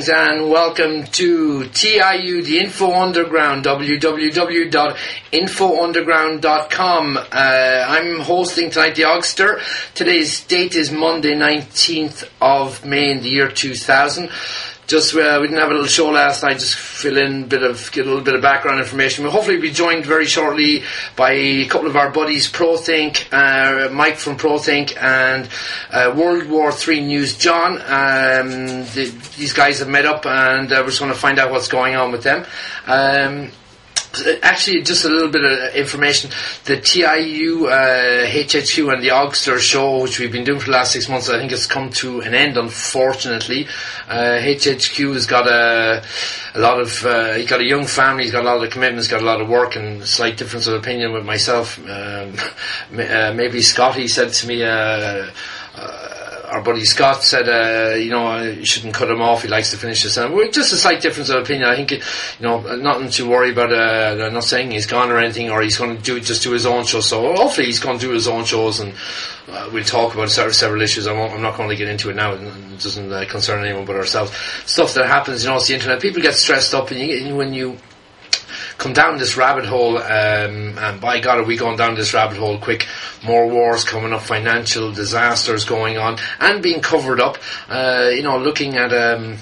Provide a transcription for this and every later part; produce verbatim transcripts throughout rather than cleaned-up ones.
guys, and welcome to T I U, the Info Underground, w w w dot info underground dot com. Uh, I'm hosting tonight the Ogster. Today's date is Monday, nineteenth of May in the year two thousand. Just, uh, we didn't have a little show last night, just fill in a bit of, get a little bit of background information. We'll hopefully be joined very shortly by a couple of our buddies, ProThink, uh, Mike from ProThink, and uh, World War Three News John. Um, the, these guys have met up, and uh, we're just going to find out what's going on with them. Um, Actually, just a little bit of information. The T I U, uh, H H Q and the Ogster show, which we've been doing for the last six months, I think it's come to an end, unfortunately. Uh, H H Q has got a, a lot of, uh, he's got a young family, he's got a lot of commitments, got a lot of work, and slight difference of opinion with myself. Um, uh, maybe Scotty said to me, uh, uh, our buddy Scott said, uh, you know, you shouldn't cut him off. He likes to finish this. And we're just a slight difference of opinion. I think, it, you know, nothing to worry about. Uh, I'm not saying he's gone or anything, or he's going to do just do his own show. So hopefully he's going to do his own shows, and uh, we'll talk about several, several issues. I won't, I'm not going to get into it now. It doesn't uh, concern anyone but ourselves. Stuff that happens, you know, it's the internet. People get stressed up, and you, when you come down this rabbit hole, um, and by God, are we going down this rabbit hole quick? More wars coming up, financial disasters going on, and being covered up. Uh, you know, looking at, um,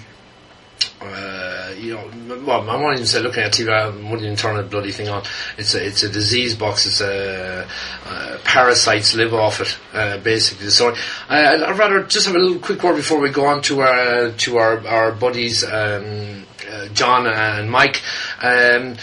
uh, you know, well, I won't even say looking at T V. I wouldn't even turn the bloody thing on. It's a, it's a disease box. It's a uh, parasites live off it, uh, basically. So uh, I'd rather just have a little quick word before we go on to our to our our buddies, um, uh, John and Mike. Um,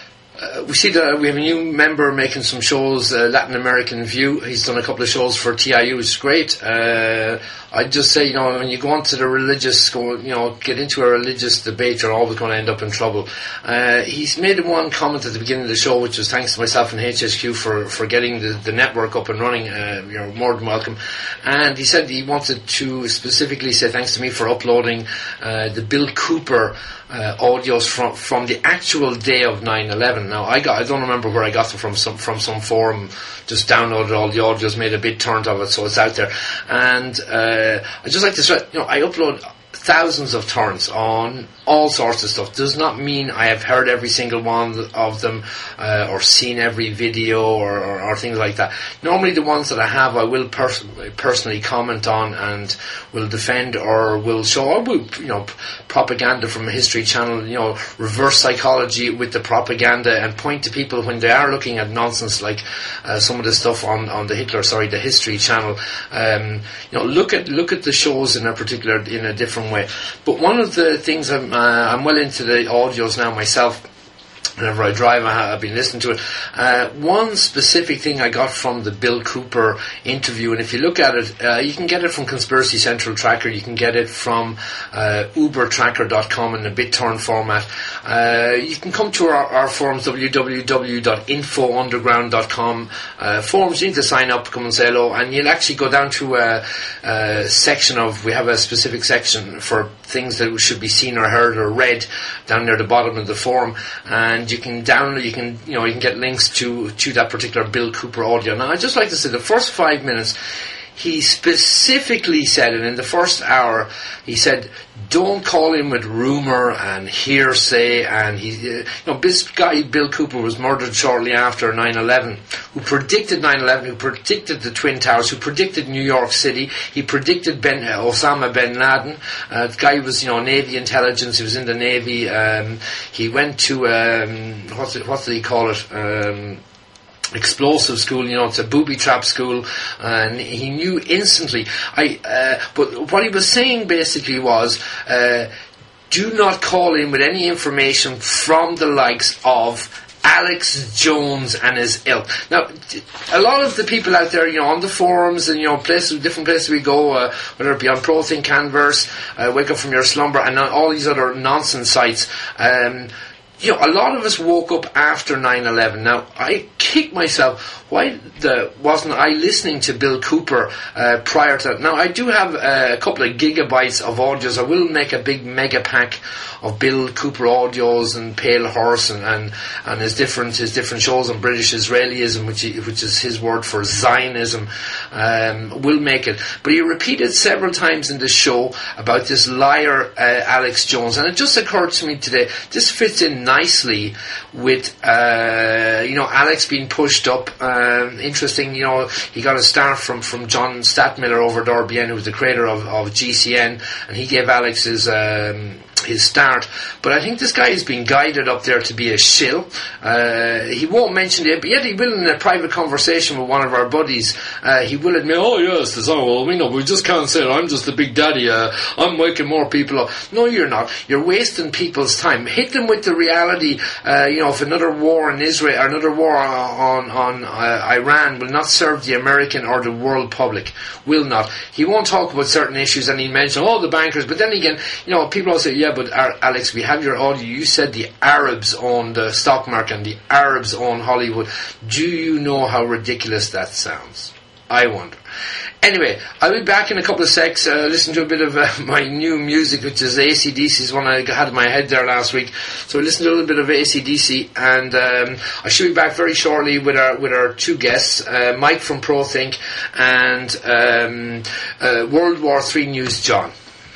Uh, we see that we have a new member making some shows, uh, Latin American View. He's done a couple of shows for T I U, which is great. Uh, I'd just say, you know, when you go onto the religious, go, you know, get into a religious debate, you're always going to end up in trouble. Uh, he's made one comment at the beginning of the show, which was thanks to myself and H H Q for, for getting the, the network up and running. Uh, you're more than welcome. And he said he wanted to specifically say thanks to me for uploading uh, the Bill Cooper Uh, audios from from the actual day of nine eleven. Now I got I don't remember where I got them from some from some forum. Just downloaded all the audios, made a big turn of it, so it's out there. And uh, I just like to stress, you know, I upload thousands of turns on all sorts of stuff. Does not mean I have heard every single one of them uh, or seen every video or, or, or things like that. Normally the ones that I have I will pers- personally comment on and will defend or will show, or will, you know, propaganda from a History Channel, you know, reverse psychology with the propaganda and point to people when they are looking at nonsense like uh, some of the stuff on, on the Hitler, sorry, the History Channel. Um, you know, look at look at the shows in a particular, in a different way. But one of the things I'm, uh, I'm well into the audios now myself. Whenever I drive, I've been listening to it. Uh, one specific thing I got from the Bill Cooper interview, and if you look at it, uh, you can get it from Conspiracy Central Tracker, you can get it from uh, uber tracker dot com in a BitTorrent format. Uh, you can come to our, our forums, w w w dot info underground dot com uh, forums. You need to sign up, come and say hello, and you'll actually go down to a, a section of, we have a specific section for things that should be seen or heard or read down near the bottom of the forum, and you can download, you can, you know, you can get links to, to that particular Bill Cooper audio. Now, I'd just like to say the first five minutes, he specifically said, and in the first hour, he said, don't call him with rumour and hearsay, and he, uh, you know, this guy, Bill Cooper, was murdered shortly after nine eleven, who predicted nine eleven, who predicted the Twin Towers, who predicted New York City, he predicted Ben, uh, Osama bin Laden. Uh, the guy was, you know, Navy intelligence, he was in the Navy, um, he went to, um, what's it, what did he call it, um, explosive school, you know, it's a booby trap school, and he knew instantly. I, uh, but what he was saying basically was, uh, do not call in with any information from the likes of Alex Jones and his ilk. Now, a lot of the people out there, you know, on the forums and, you know, places, different places we go, uh, whether it be on ProThink, Canverse, uh, Wake Up From Your Slumber, and all these other nonsense sites, um, you know, a lot of us woke up after nine eleven. Now, I kick myself. Why the, wasn't I listening to Bill Cooper uh, prior to that? Now, I do have uh, a couple of gigabytes of audios. I will make a big mega pack of Bill Cooper audios and Pale Horse and, and, and his different his different shows on British Israelism, which he, which is his word for Zionism. Um, will make it. But he repeated several times in the show about this liar, uh, Alex Jones. And it just occurred to me today, this fits in nicely with, uh, you know, Alex being pushed up. Uh, interesting, you know, he got a start from, from John Statmiller over at R B N, who was the creator of, of G C N, and he gave Alex his, um, his start. But I think this guy is being guided up there to be a shill. Uh, he won't mention it, but yet he will in a private conversation with one of our buddies. Uh, he will admit, oh yes, there's, oh, well, we know, we just can't say it. I'm just the big daddy. Uh, I'm waking more people up. No, you're not. You're wasting people's time. Hit them with the reality. Uh, you know, if another war in Israel, or another war on on uh, Iran will not serve the American or the world public, will not. He won't talk about certain issues, and he mentioned, oh, the bankers. But then again, you know, people will say, yeah, but uh, Alex, we have your audio. You said the Arabs own the stock market and the Arabs own Hollywood. Do you know how ridiculous that sounds? I wonder. Anyway, I'll be back in a couple of secs. Uh, listen to a bit of uh, my new music, which is A C D C's one I had in my head there last week. So we listened to a little bit of A C D C, and um, I should be back very shortly with our with our two guests, uh, Mike from ProThink and um, uh, World War Three News John.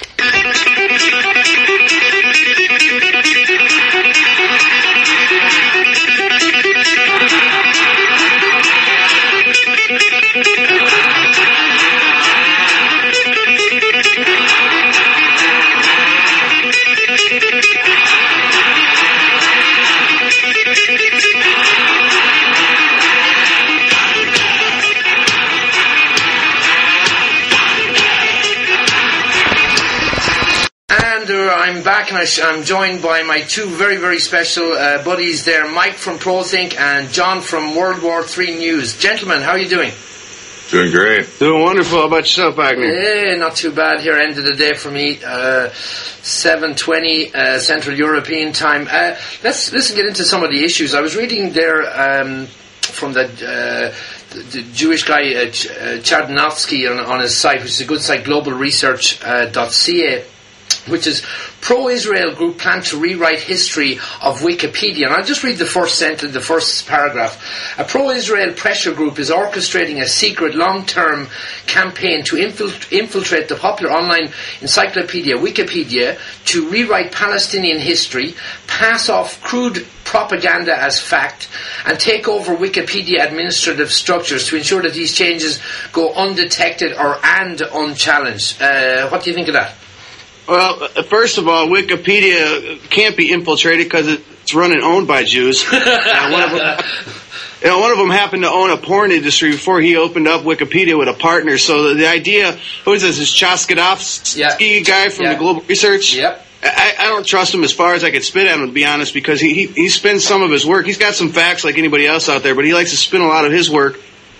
I'm back, and I sh- I'm joined by my two very, very special uh, buddies there, Mike from ProThink and John from World War Three News. Gentlemen, how are you doing? Doing great. Doing wonderful. How about yourself, Wagner? Yeah, not too bad here. End of the day for me, uh, seven twenty uh, Central European time. Uh, let's listen get into some of the issues. I was reading there um, from the... Uh, The, the Jewish guy uh, Ch- uh, Chadnovsky on, on his site, which is a good site, global research dot c a, which is pro-Israel group plan to rewrite history of Wikipedia. And I'll just read the first sentence, the first paragraph. A pro-Israel pressure group is orchestrating a secret long-term campaign to infilt- infiltrate the popular online encyclopedia Wikipedia to rewrite Palestinian history, pass off crude propaganda as fact, and take over Wikipedia administrative structures to ensure that these changes go undetected or and unchallenged. Uh, what do you think of that? Well, first of all, Wikipedia can't be infiltrated because it's run and owned by Jews. uh, one of them, you know, one of them happened to own a porn industry before he opened up Wikipedia with a partner. So the, the idea, who is this, this Chaskodovsky yeah. guy from yeah. the Global Research? Yep. I, I don't trust him as far as I could spit at him, to be honest, because he, he, he spins some of his work. He's got some facts like anybody else out there, but he likes to spin a lot of his work.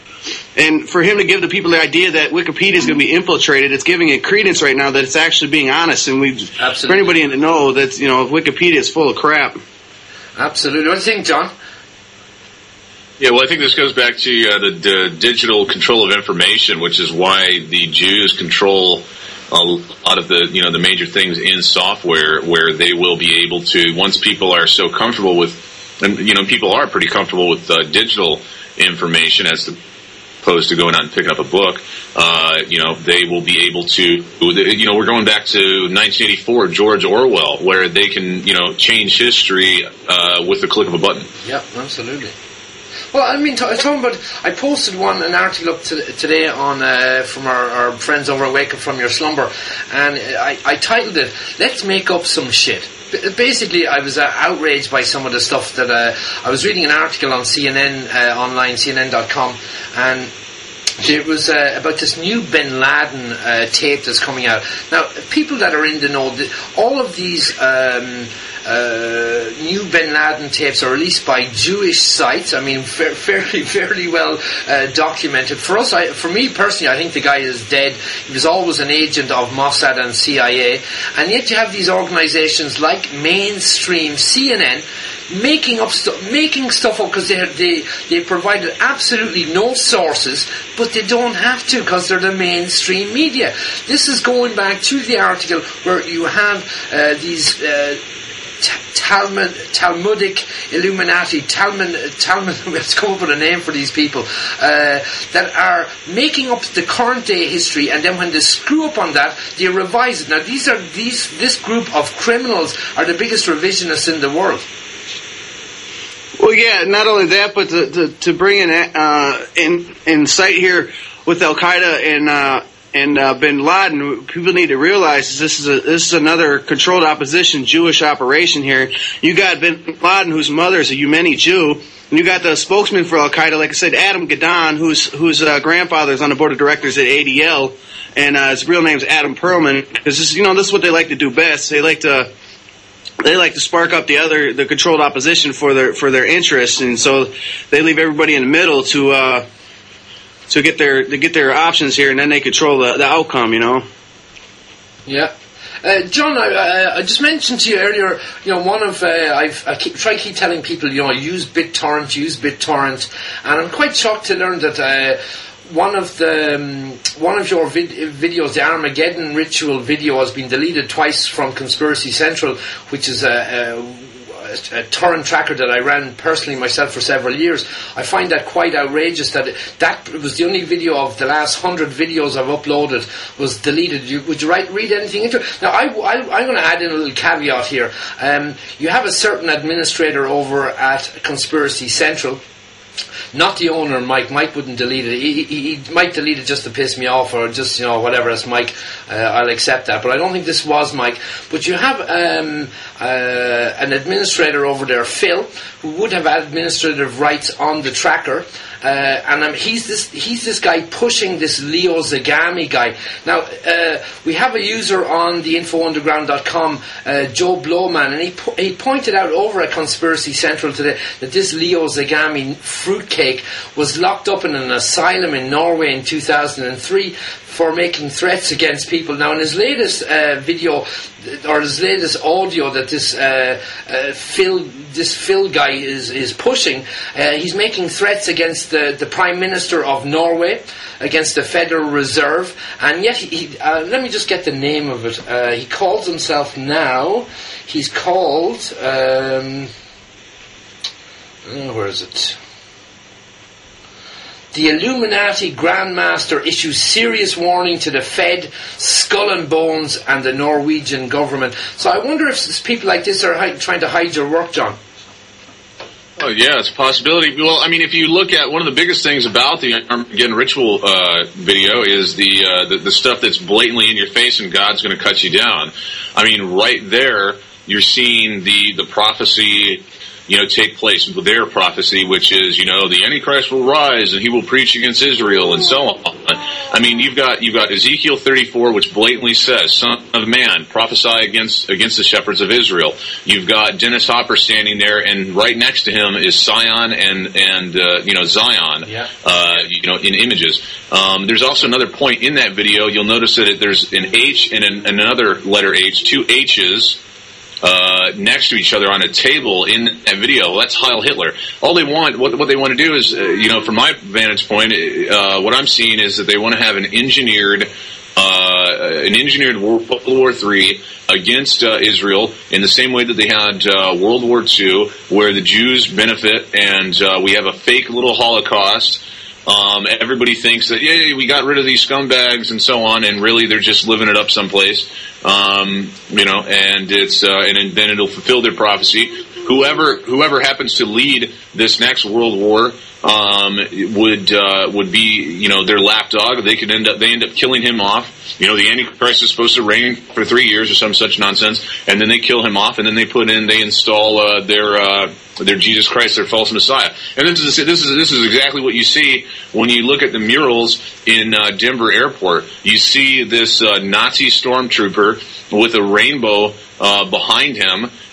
And for him to give the people the idea that Wikipedia is going to be infiltrated, it's giving it credence right now that it's actually being honest. And we've, for anybody in the know, that, you know, Wikipedia is full of crap. Absolutely. What do you think, John? Yeah, well, I think this goes back to uh, the, the digital control of information, which is why the Jews control a lot of the, you know, the major things in software, where they will be able to, once people are so comfortable with, and, you know, people are pretty comfortable with uh, digital information as the opposed to going out and picking up a book, uh, you know, they will be able to, you know, we're going back to nineteen eighty-four, George Orwell, where they can, you know, change history uh, with the click of a button. Yeah, absolutely. Well, I mean, t- talking about, I posted one an article up to, today on uh, from our, our friends over at Wake Up From Your Slumber, and I, I titled it, "Let's Make Up Some Shit." Basically, I was uh, outraged by some of the stuff that uh, I was reading an article on C N N uh, online, C N N dot com, and it was uh, about this new Bin Laden uh, tape that's coming out. Now, people that are in the know, all of these um, uh, new Bin Laden tapes are released by Jewish sites. I mean, fa- fairly, fairly well uh, documented. For us, I, for me personally, I think the guy is dead. He was always an agent of Mossad and C I A. And yet you have these organizations like mainstream C N N making up stuff, making stuff up because they they they provided absolutely no sources, but they don't have to because they're the mainstream media. This is going back to the article where you have uh, these uh, t- Talmud, Talmudic Illuminati, Talmud, Talmud. Let's come up with a name for these people uh, that are making up the current day history, and then when they screw up on that, they revise it. Now, these are these this group of criminals are the biggest revisionists in the world. Well, yeah, not only that, but to, to, to bring in uh, in in sight here with Al Qaeda and uh, and uh, Bin Laden, people need to realize this is a this is another controlled opposition Jewish operation here. You got Bin Laden, whose mother is a Yemeni Jew, and you got the spokesman for Al Qaeda, like I said, Adam Gadon, whose whose uh, grandfather is on the board of directors at A D L, and uh, his real name is Adam Perlman. Because this, you know, this is what they like to do best. They like to. They like to spark up the other, the controlled opposition for their for their interests, and so they leave everybody in the middle to uh, to get their to get their options here, and then they control the, the outcome. You know. Yeah. Uh, John, I, uh, I just mentioned to you earlier, you know, one of, uh, I've, I keep, try to keep telling people, you know, use BitTorrent, use BitTorrent, and I'm quite shocked to learn that uh, one of the um, one of your vid- videos, the Armageddon Ritual video, has been deleted twice from Conspiracy Central, which is a, a, a torrent tracker that I ran personally myself for several years. I find that quite outrageous that it, that was the only video of the last hundred videos I've uploaded was deleted. You, would you write, read anything into it? Now, I, I, I'm going to add in a little caveat here. Um, you have a certain administrator over at Conspiracy Central. Not the owner, Mike. Mike wouldn't delete it. He, he, he might delete it just to piss me off, or just, you know, whatever. That's Mike. Uh, I'll accept that. But I don't think this was Mike. But you have um, uh, an administrator over there, Phil, who would have administrative rights on the tracker. Uh, and um, he's this he's this guy pushing this Leo Zagami guy. Now, uh, we have a user on the info underground dot com, uh, Joe Blowman, and he po- he pointed out over at Conspiracy Central today that this Leo Zagami fruitcake was locked up in an asylum in Norway in two thousand three for making threats against people. Now, in his latest uh, video, or his latest audio that this uh, uh, Phil this Phil guy is is pushing, uh, he's making threats against the, the Prime Minister of Norway, against the Federal Reserve, and yet he, he uh, let me just get the name of it. Uh, he calls himself now. He's called. Um, oh, where is it? The Illuminati Grandmaster issues serious warning to the Fed, Skull and Bones, and the Norwegian government. So I wonder if people like this are hi- trying to hide your work, John. Oh, yeah, it's a possibility. Well, I mean, if you look at one of the biggest things about the Armageddon Ritual uh, video is the, uh, the the stuff that's blatantly in your face and God's going to cut you down. I mean, right there, you're seeing the, the prophecy, you know, take place with their prophecy, which is, you know, the Antichrist will rise and he will preach against Israel and so on. I mean, you've got you've got Ezekiel thirty-four, which blatantly says, "Son of man, prophesy against against the shepherds of Israel." You've got Dennis Hopper standing there, and right next to him is Sion and and uh, you know Zion, yeah. uh, you know, in images. Um, there's also another point in that video. You'll notice that it, there's an H and an, another letter H, two H's. Uh, next to each other on a table in that video. Well, that's Heil Hitler. All they want, what, what they want to do is, uh, you know, from my vantage point, uh, what I'm seeing is that they want to have an engineered, uh, an engineered World War Three against uh, Israel in the same way that they had uh, World War Two, where the Jews benefit and uh, we have a fake little Holocaust. Um, everybody thinks that, yay, we got rid of these scumbags and so on, and really they're just living it up someplace. Um, you know, and it's, uh, and then it'll fulfill their prophecy. Whoever, whoever happens to lead this next world war, um, would, uh, would be, you know, their lapdog. They could end up, they end up killing him off. You know, the Antichrist is supposed to reign for three years or some such nonsense, and then they kill him off, and then they put in, they install, uh, their, uh, their Jesus Christ, their false Messiah. And this is, this is, this is exactly what you see when you look at the murals in, uh, Denver Airport. You see this, uh, Nazi stormtrooper with a rainbow, uh, behind him,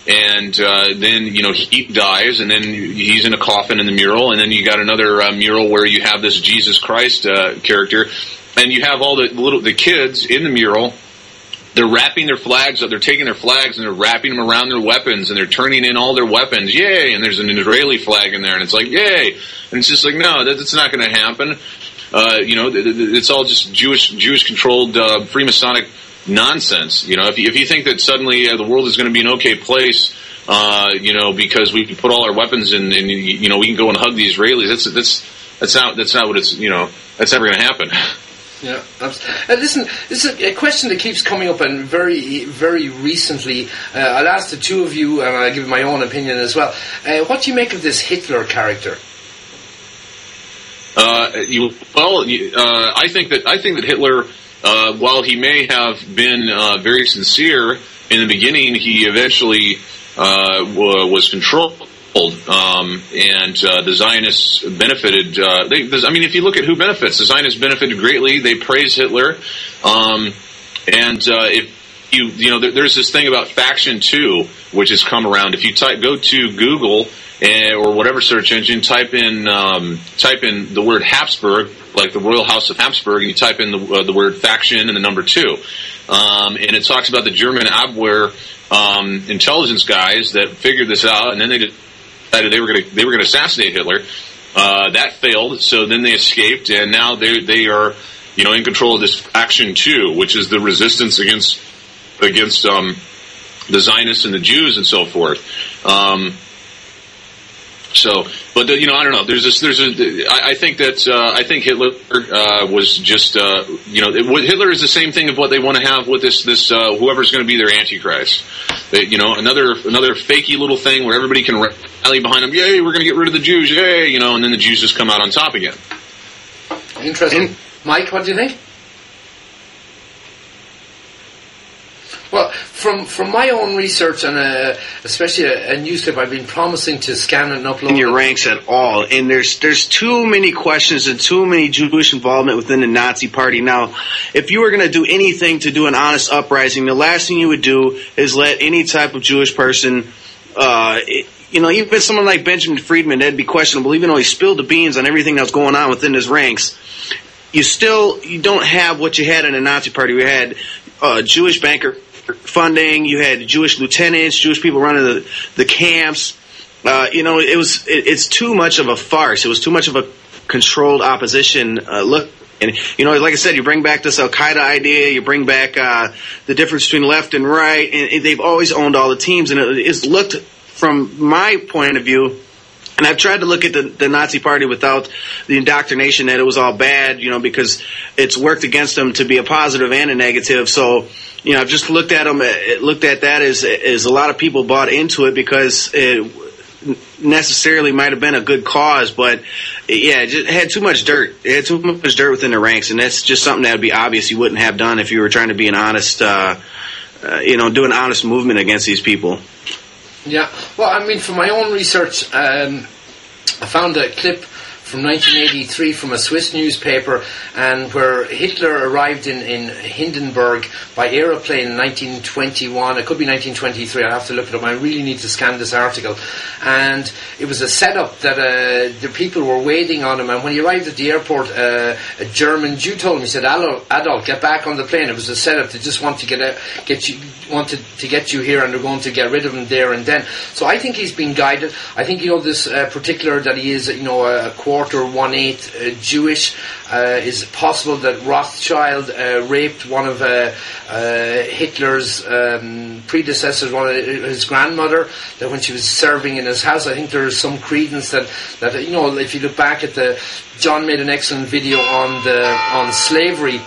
And uh, then, you know, he dies, and then he's in a coffin in the mural, and then you got another uh, mural where you have this Jesus Christ uh, character, and you have all the little the kids in the mural. They're wrapping their flags up. They're taking their flags and they're wrapping them around their weapons, and they're turning in all their weapons. Yay! And there's an Israeli flag in there, and it's like, yay! And it's just like, no, that, that's not going to happen. Uh, you know, it's all just Jewish Jewish controlled uh, Freemasonic nonsense. You know, if you, if you think that suddenly uh, the world is going to be an okay place, uh, you know, because we can put all our weapons in, and you know, we can go and hug the Israelis. That's that's that's not that's not what it's you know that's never going to happen. Yeah, uh, listen, this is a question that keeps coming up, and very, very recently, uh, I'll ask the two of you, and I'll give my own opinion as well. Uh, what do you make of this Hitler character? Uh, you, well, you, uh, I think that I think that Hitler, uh, while he may have been uh, very sincere in the beginning, he eventually uh, w- was controlled. Um, and uh, the Zionists benefited. Uh, they, I mean, if you look at who benefits, the Zionists benefited greatly. They praise Hitler, um, and uh, if you you know, there, there's this thing about faction two, which has come around. If you type, go to Google uh, or whatever search engine, type in um, type in the word Habsburg, like the Royal House of Habsburg, and you type in the, uh, the word faction and the number two, um, and it talks about the German Abwehr um, intelligence guys that figured this out, and then they did. They were going to they were going to assassinate Hitler. Uh, that failed, so then they escaped, and now they they are you know in control of this faction two, which is the resistance against against um, the Zionists and the Jews and so forth. Um, so, but the, you know, I don't know. There's this. There's a. I, I think that uh, I think Hitler uh, was just uh, you know it, Hitler is the same thing of what they want to have with this this uh, whoever's going to be their Antichrist. They, you know, another another fakey little thing where everybody can rally behind them. Yay, we're going to get rid of the Jews. Yay, you know, and then the Jews just come out on top again. Interesting, and, Mike. What do you think? Well, from from my own research, and uh, especially a, a newspaper, I've been promising to scan and upload in your ranks at all, and there's there's too many questions and too many Jewish involvement within the Nazi Party. Now, if you were going to do anything to do an honest uprising, the last thing you would do is let any type of Jewish person, uh, you know, even someone like Benjamin Friedman, that'd be questionable, even though he spilled the beans on everything that's going on within his ranks. You still you don't have what you had in the Nazi Party. We had uh, Jewish banker funding, you had Jewish lieutenants, Jewish people running the, the camps. Uh, you know, it was it, it's too much of a farce. It was too much of a controlled opposition uh, look. And, you know, like I said, you bring back this Al-Qaeda idea, you bring back uh, the difference between left and right, and they've always owned all the teams. And it, it's looked, from my point of view, and I've tried to look at the, the Nazi Party without the indoctrination that it was all bad, you know, because it's worked against them to be a positive and a negative. So, you know, I've just looked at them, looked at that as, as a lot of people bought into it because it necessarily might have been a good cause, but yeah, it just had too much dirt. It had too much dirt within the ranks, and that's just something that would be obvious you wouldn't have done if you were trying to be an honest, uh, uh, you know, do an honest movement against these people. Yeah, well, I mean, from my own research, um, I found a clip from nineteen eighty-three from a Swiss newspaper, and where Hitler arrived in, in Hindenburg by aeroplane in nineteen twenty-one. It could be nineteen twenty-three. I have to look it up. I really need to scan this article. And it was a setup that uh, the people were waiting on him. And when he arrived at the airport, uh, a German Jew told him, he said, "Adolf, Adolf, get back on the plane." It was a setup to just want to get a, get you wanted to get you here, and they're going to get rid of him there and then. So I think he's been guided. I think, you know, this uh, particular that he is, you know, a quarter, one-eighth uh, Jewish. Uh, is it possible that Rothschild uh, raped one of uh, uh, Hitler's um, predecessors, one of his grandmother, that when she was serving in his house? I think there is some credence that, that, you know, if you look back at the, John made an excellent video on the on slavery,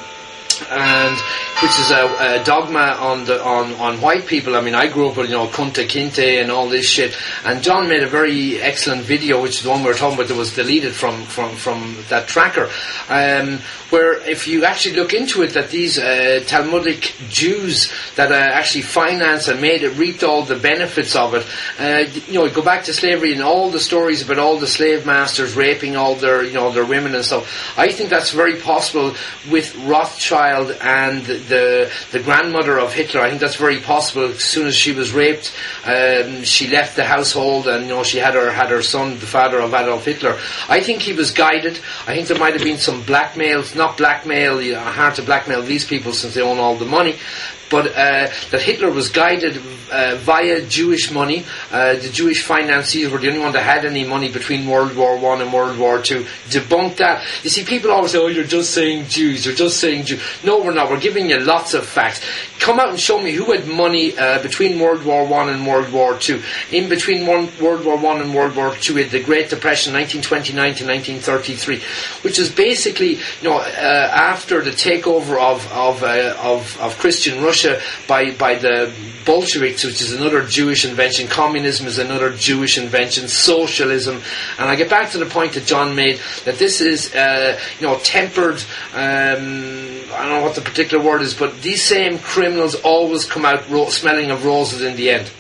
and which is a, a dogma on the on, on white people. I mean, I grew up with, you know, Kunta Kinte and all this shit, and John made a very excellent video, which is the one we were talking about that was deleted from, from, from that tracker, um, where if you actually look into it, that these uh, Talmudic Jews that uh, actually financed and made it, reaped all the benefits of it, uh, you know, go back to slavery and all the stories about all the slave masters raping all their, you know, their women and stuff. I think that's very possible with Rothschild child and the the grandmother of Hitler. I think that's very possible. As soon as she was raped, um, she left the household, and you know she had her had her son, the father of Adolf Hitler. I think he was guided. I think there might have been some blackmail, not blackmail, you know, hard to blackmail these people since they own all the money. But uh, that Hitler was guided uh, via Jewish money. Uh, the Jewish financiers were the only one that had any money between World War One and World War Two. Debunk that. You see, people always say, "Oh, you're just saying Jews. You're just saying Jews." No, we're not. We're giving you lots of facts. Come out and show me who had money uh, between World War One and World War Two. In between one, World War One and World War Two, we had the Great Depression, nineteen twenty-nine to nineteen thirty-three, which is basically, you know, uh, after the takeover of of, uh, of of Christian Russia by by the Bolsheviks, which is another Jewish invention. Communism is another Jewish invention. Socialism, and I get back to the point that John made, that this is uh, you know tempered. Um, I don't know what the particular word is, but these same criminals always come out ro- smelling of roses in the end.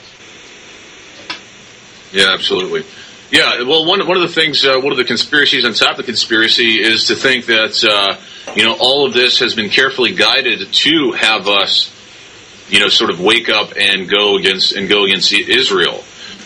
Yeah, absolutely. Yeah, well, one one of the things, uh, one of the conspiracies on top of the conspiracy is to think that uh, you know all of this has been carefully guided to have us, you know, sort of wake up and go against and go against Israel.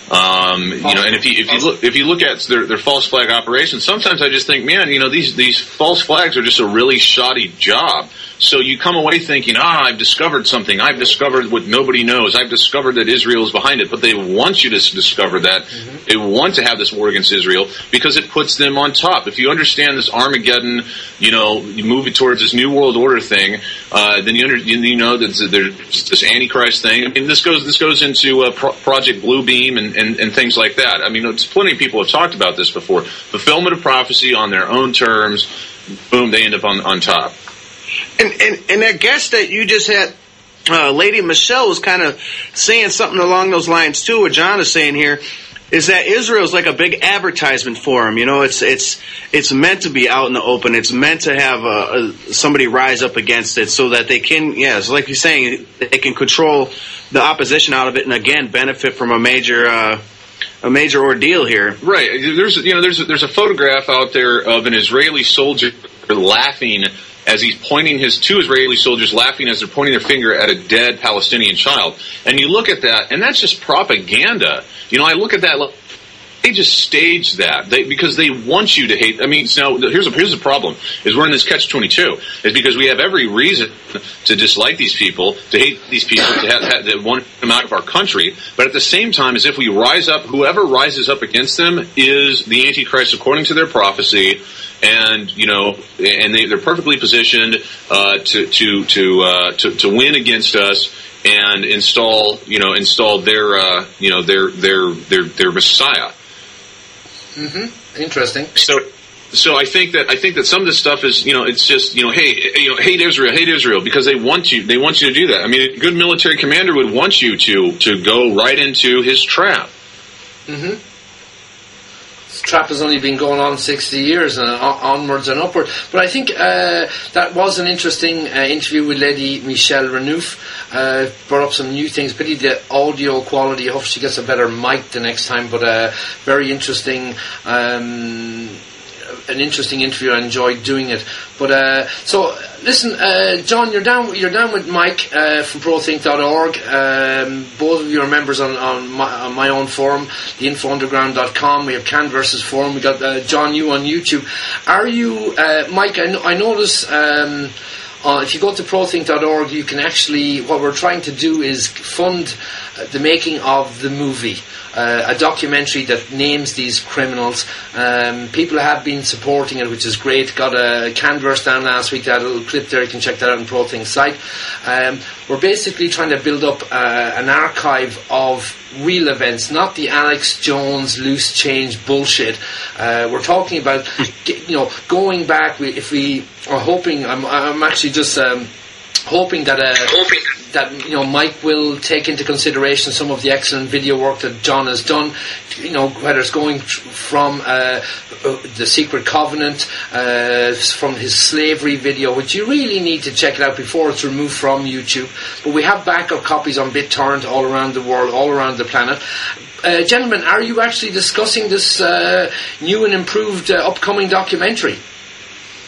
Um, you know, and if you if you look if you look at their, their false flag operations, sometimes I just think, man, you know, these these false flags are just a really shoddy job. So you come away thinking, ah, I've discovered something. I've discovered what nobody knows. I've discovered that Israel is behind it. But they want you to discover that. Mm-hmm. They want to have this war against Israel because it puts them on top. If you understand this Armageddon, you know, you move it towards this New World Order thing, uh, then you, under, you know that there's this Antichrist thing. I mean, this goes this goes into uh, Pro- Project Bluebeam and, and, and things like that. I mean, it's, plenty of people have talked about this before. Fulfillment of prophecy on their own terms. Boom, they end up on, on top. And, and and that guest that you just had, uh, Lady Michelle, was kind of saying something along those lines too. What John is saying here is that Israel is like a big advertisement for him. You know, it's it's it's meant to be out in the open. It's meant to have a, a, somebody rise up against it so that they can, yeah, so like you're saying, they can control the opposition out of it and again benefit from a major. Uh, A major ordeal here, right? There's, you know, there's there's a photograph out there of an Israeli soldier laughing as he's pointing his two Israeli soldiers laughing as they're pointing their finger at a dead Palestinian child. And you look at that, and that's just propaganda. You know, I look at that. They just stage that they, because they want you to hate. I mean, now here's a here's the problem: is we're in this catch twenty-two. Is because we have every reason to dislike these people, to hate these people, to have, have to want them out of our country. But at the same time, as if we rise up, whoever rises up against them is the Antichrist according to their prophecy, and you know, and they, they're perfectly positioned uh, to to to, uh, to to win against us. And install, you know, install their, uh, you know, their their their their Messiah. Mm-hmm. Interesting. So, so I think that I think that some of this stuff is, you know, it's just, you know, hey, you know, hate Israel, hate Israel, because they want you, they want you to do that. I mean, a good military commander would want you to to go right into his trap. Mm-hmm. This trap has only been going on sixty years, and uh, onwards and upward. But I think uh, that was an interesting uh, interview with Lady Michelle Renouf. Uh, brought up some new things. Pity the audio quality. I hope she gets a better mic the next time. But uh, very interesting, um, an interesting interview. I enjoyed doing it. But uh, so listen, uh, John, you're down. You're down with Mike uh, from ProThink dot org. Um, both of you are members on, on, my, on my own forum, the info underground dot com. We have Canversus forum. We got uh, John, you on YouTube. Are you, uh, Mike? I, no, I notice. Um, Uh, if you go to ProThink dot org, you can actually, what we're trying to do is fund uh, the making of the movie, uh, a documentary that names these criminals. Um, people have been supporting it, which is great. Got a Canverse down last week, that little clip there, you can check that out on ProThink's site. Um, we're basically trying to build up uh, an archive of real events, not the Alex Jones loose change bullshit. Uh, we're talking about, you know, going back. We, if we are hoping, I'm, I'm actually just um, hoping that uh, hoping that you know Mike will take into consideration some of the excellent video work that John has done. You know, whether it's going from uh, the Secret Covenant, uh, from his slavery video, which you really need to check it out before it's removed from YouTube. But we have backup copies on BitTorrent all around the world, all around the planet. Uh, gentlemen, are you actually discussing this uh, new and improved uh, upcoming documentary?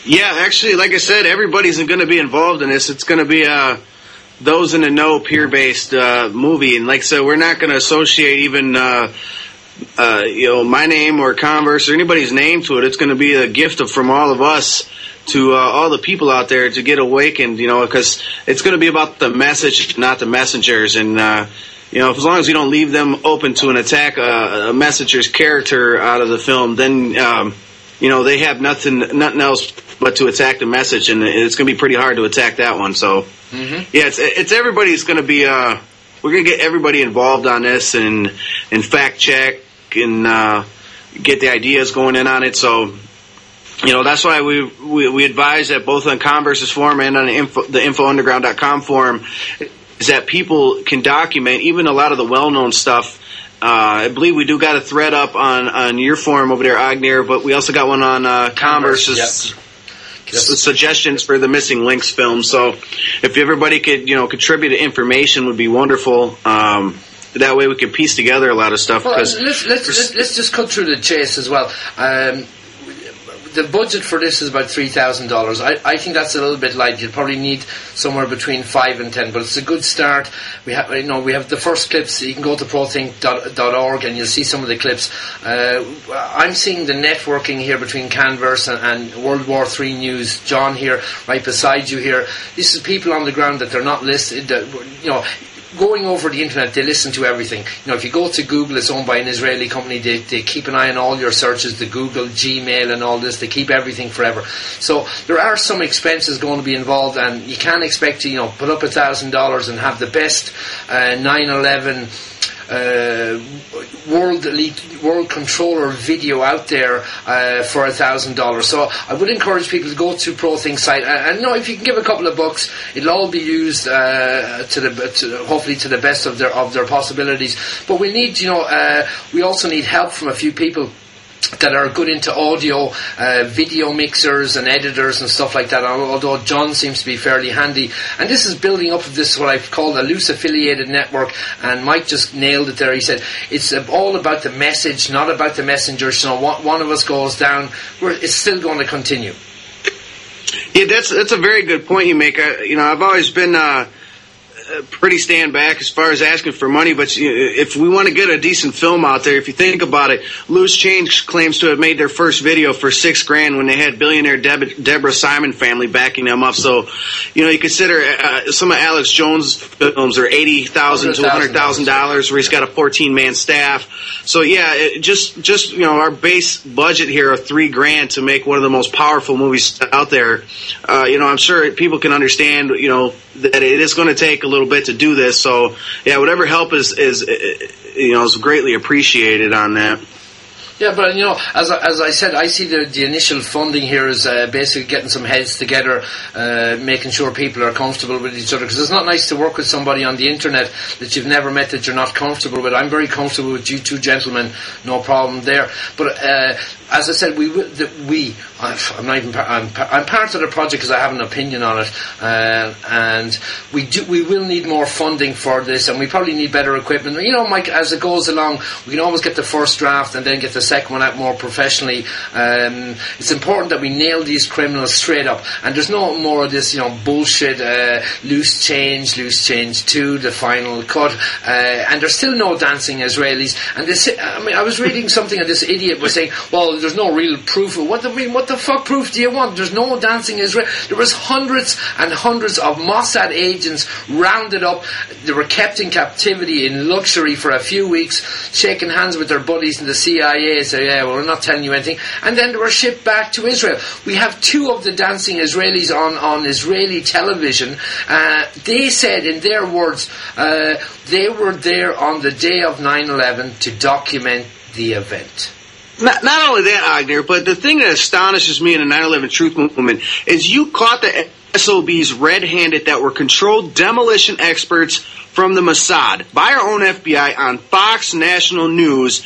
Yeah, actually, like I said, everybody's going to be involved in this. It's going to be a those in the know, peer-based uh, movie, and like I said, we're not going to associate even uh, uh, you know my name or Converse or anybody's name to it. It's going to be a gift of, from all of us to uh, all the people out there to get awakened, you know, because it's going to be about the message, not the messengers, and uh, you know, as long as we don't leave them open to an attack, uh, a messenger's character out of the film, then um, you know they have nothing, nothing else but to attack the message, and it's going to be pretty hard to attack that one. So, mm-hmm. yeah, it's it's everybody's going to be. Uh, we're going to get everybody involved on this and and fact check and uh, get the ideas going in on it. So, you know, that's why we we, we advise that both on Converse's forum and on the info, the info underground dot com forum is that people can document even a lot of the well-known stuff. Uh, I believe we do got a thread up on, on your forum over there, Agnir, but we also got one on uh, Converse's Yep. s- suggestions for the Missing Links film. So if everybody could, you know, contribute information would be wonderful. Um, that way we can piece together a lot of stuff. Well, Cause let's, let's, let's, let's just cut through the chase as well. Um, the budget for this is about three thousand dollars. I, I think that's a little bit light. You'll probably need somewhere between five and ten, but it's a good start. We have, you know, we have the first clips. You can go to prothink dot org and you'll see some of the clips. Uh, I'm seeing the networking here between Canverse and, and World War Three News. John here, right beside you here. This is people on the ground that they're not listed. That, you know. Going over the internet, they listen to everything. You know, if you go to Google, it's owned by an Israeli company. They they keep an eye on all your searches, the Google, Gmail, and all this. They keep everything forever. So there are some expenses going to be involved, and you can't expect to, you know, put up a thousand dollars and have the best uh, nine eleven uh, world elite world controller video out there uh, for a thousand dollars. So I would encourage people to go to ProThink site, and, and you know, if you can give a couple of bucks, it'll all be used uh, to the to, hopefully to the best of their of their possibilities. But we need, you know, uh, we also need help from a few people that are good into audio, uh, video mixers and editors and stuff like that, although John seems to be fairly handy. And this is building up of this, what I've called a loose affiliated network, and Mike just nailed it there. He said, it's all about the message, not about the messenger. So one, one of us goes down, we're, it's still going to continue. Yeah, that's that's a very good point you make. Uh, you know, I've always been uh, pretty stand back as far as asking for money, but if we want to get a decent film out there, if you think about it, Loose Change claims to have made their first video for six grand when they had billionaire Deb- Deborah Simon family backing them up. So, you know, you consider uh, some of Alex Jones' films are eighty thousand to one hundred thousand dollars, where he's got a fourteen man staff. So yeah, it just just you know, our base budget here of three grand to make one of the most powerful movies out there. Uh, you know, I'm sure people can understand, you know, that it is going to take a little bit to do this. So yeah, whatever help is is you know is greatly appreciated on that. Yeah, but you know, as I, as I said, I see the the initial funding here is uh, basically getting some heads together, uh, making sure people are comfortable with each other. Because it's not nice to work with somebody on the internet that you've never met, that you're not comfortable with. I'm very comfortable with you two gentlemen, no problem there. But uh, as I said, we will, the, we I'm not even I'm, I'm part of the project because I have an opinion on it, uh, and we do we will need more funding for this, and we probably need better equipment. You know, Mike, as it goes along, we can always get the first draft and then get the second one out more professionally. Um, it's important that we nail these criminals straight up, and there's no more of this, you know, bullshit. Uh, loose change, loose change two, the final cut, uh, and there's still no dancing Israelis. And this, I mean, I was reading something, and this idiot was saying, "Well, there's no real proof." What do I mean? What the fuck proof do you want? There's no dancing Israel. There was hundreds and hundreds of Mossad agents rounded up. They were kept in captivity in luxury for a few weeks, shaking hands with their buddies in the C I A. Say, yeah, well, we're not telling you anything. And then they were shipped back to Israel. We have two of the dancing Israelis on, on Israeli television. Uh, they said, in their words, uh, they were there on the day of nine eleven to document the event. Not, not only that, Agnir, but the thing that astonishes me in the nine eleven Truth Movement is you caught the S O Bs red-handed that were controlled demolition experts from the Mossad by our own F B I on Fox National News.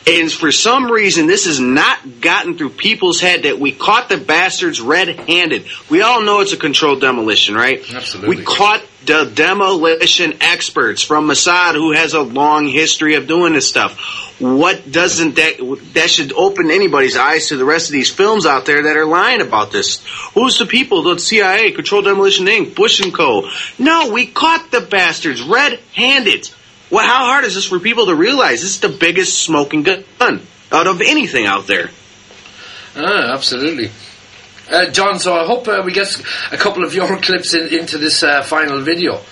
And for some reason, this has not gotten through people's head that we caught the bastards red-handed. We all know it's a controlled demolition, right? Absolutely. We caught the demolition experts from Mossad, who has a long history of doing this stuff. What doesn't that, that should open anybody's eyes to the rest of these films out there that are lying about this. Who's the people? The C I A, Controlled Demolition Incorporated, Bush and Co. No, we caught the bastards red-handed. Well, how hard is this for people to realize? This is the biggest smoking gun out of anything out there. Ah, absolutely. Uh, John, so I hope uh, we get a couple of your clips in, into this uh, final video.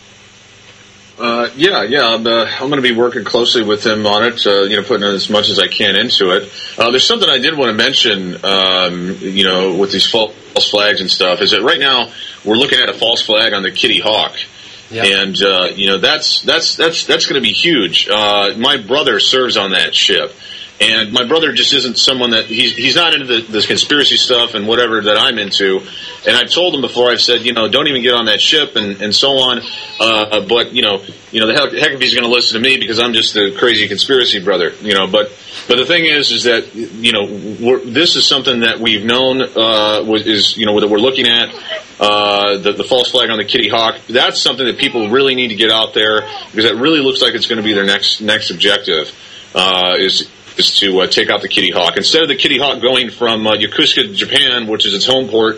Uh, yeah, yeah, I'm, uh, I'm going to be working closely with him on it, uh, you know, putting as much as I can into it. Uh, there's something I did want to mention, um, you know, with these false flags and stuff, is that right now we're looking at a false flag on the Kitty Hawk. Yep. And, uh, you know, that's, that's, that's, that's going to be huge. Uh, my brother serves on that ship. And my brother just isn't someone that, he's, he's not into the, this conspiracy stuff and whatever that I'm into. And I've told him before, I've said, you know, don't even get on that ship and, and so on. Uh, but, you know, you know, the heck, heck if he's going to listen to me because I'm just the crazy conspiracy brother, you know. But, but the thing is, is that, you know, we're, this is something that we've known, uh, is, you know, that we're looking at. Uh, the, the false flag on the Kitty Hawk, that's something that people really need to get out there because that really looks like it's going to be their next next objective, uh, is is to uh, take out the Kitty Hawk. Instead of the Kitty Hawk going from uh, Yokosuka, Japan, which is its home port,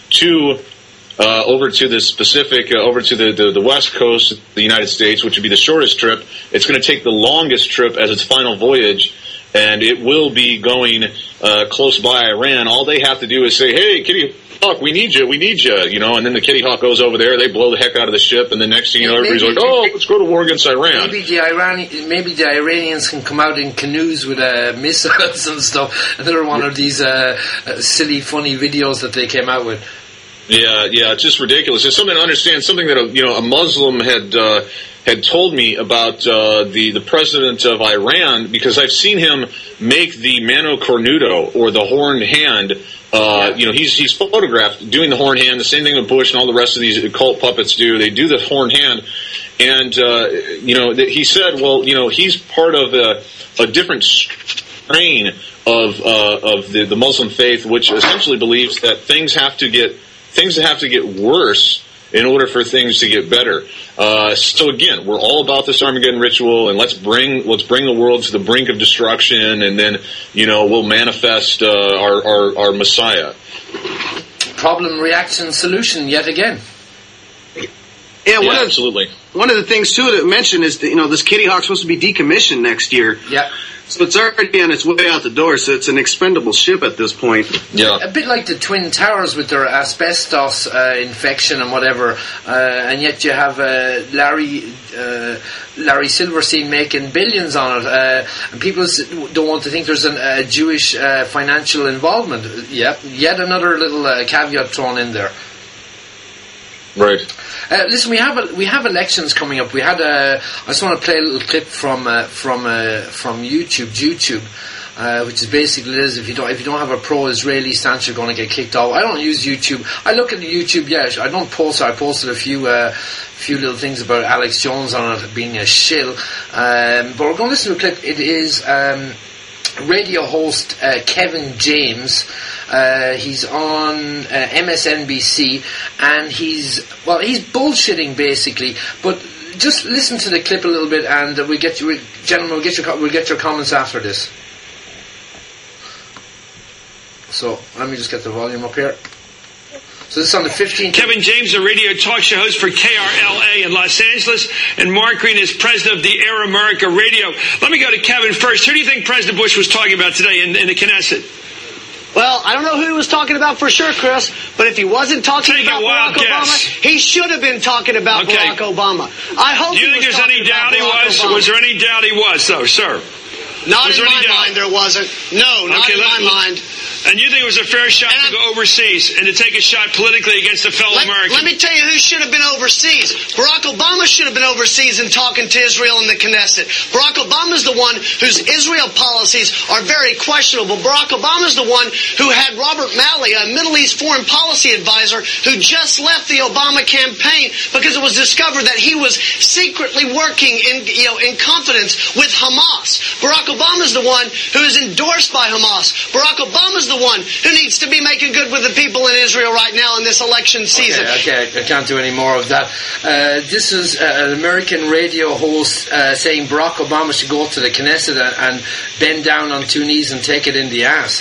to uh, over to the Pacific, uh, over to the, the, the west coast of the United States, which would be the shortest trip, it's going to take the longest trip as its final voyage, and it will be going uh, close by Iran. All they have to do is say, hey, Kitty Hawk, we need you, we need you, you know, and then the Kitty Hawk goes over there, they blow the heck out of the ship, and the next thing you know, everybody's maybe, like, oh, let's go to war against Iran. Maybe the Iran, maybe the Iranians can come out in canoes with uh, missiles and stuff. Another one of these uh, uh, silly, funny videos that they came out with. Yeah, yeah, it's just ridiculous. It's something to understand, something that a, you know, a Muslim had uh, had told me about uh, the the president of Iran, because I've seen him make the mano cornuto, or the horned hand. Uh, yeah. You know, he's he's photographed doing the horned hand. The same thing with Bush and all the rest of these cult puppets do. They do the horned hand, and uh, you know, he said, well, you know, he's part of a, a different strain of uh, of the, the Muslim faith, which essentially believes that things have to get things have to get worse in order for things to get better. Uh, so again, we're all about this Armageddon ritual, and let's bring let's bring the world to the brink of destruction, and then, you know, we'll manifest uh, our, our our Messiah. Problem, reaction, solution, yet again. Yeah, one yeah, of, absolutely. One of the things too to mention is that, you know, this Kitty Hawk's supposed to be decommissioned next year. Yeah. So it's already on its way out the door, so it's an expendable ship at this point. Yeah. A bit like the Twin Towers with their asbestos uh, infection and whatever, uh, and yet you have uh, Larry uh, Larry Silverstein making billions on it, uh, and people don't want to think there's an, a Jewish uh, financial involvement. Yep, yet another little uh, caveat thrown in there. Right. Uh, listen, we have a, we have elections coming up. We had a. I just want to play a little clip from uh, from uh, from YouTube, YouTube, uh, which is basically this: if you don't if you don't have a pro-Israeli stance, you're going to get kicked off. I don't use YouTube. I look at the YouTube. Yeah, I don't post. I posted a few uh, few little things about Alex Jones on it being a shill. Um, but we're going to listen to a clip. It is um, radio host uh, Kevin James. Uh, he's on uh, M S N B C, and he's, well, he's bullshitting basically. But just listen to the clip a little bit, and uh, we get you, we, gentlemen, we'll get your we'll get your comments after this. So let me just get the volume up here. So this is on the fifteenth. Kevin James, a radio talk show host for K R L A in Los Angeles, and Mark Green is president of the Air America Radio. Let me go to Kevin first. Who do you think President Bush was talking about today in, in the Knesset? Well, I don't know who he was talking about for sure, Chris, but if he wasn't talking Take about Barack guess. Obama, he should have been talking about okay. Barack Obama. I hope Do you he think was there's any doubt he was? Obama. Was there any doubt he was, though, sir? Not was in my mind, there wasn't. No, not okay, in let, my mind. And you think it was a fair shot and to go overseas and to take a shot politically against a fellow let, American? Let me tell you who should have been overseas. Barack Obama should have been overseas and talking to Israel in the Knesset. Barack Obama's the one whose Israel policies are very questionable. Barack Obama's the one who had Robert Malley, a Middle East foreign policy advisor, who just left the Obama campaign because it was discovered that he was secretly working in, you know, in confidence with Hamas. Barack Obama is the one who is endorsed by Hamas. Barack Obama is the one who needs to be making good with the people in Israel right now in this election season. Okay, okay, I can't do any more of that. Uh, this is uh, an American radio host uh, saying Barack Obama should go to the Knesset and bend down on two knees and take it in the ass.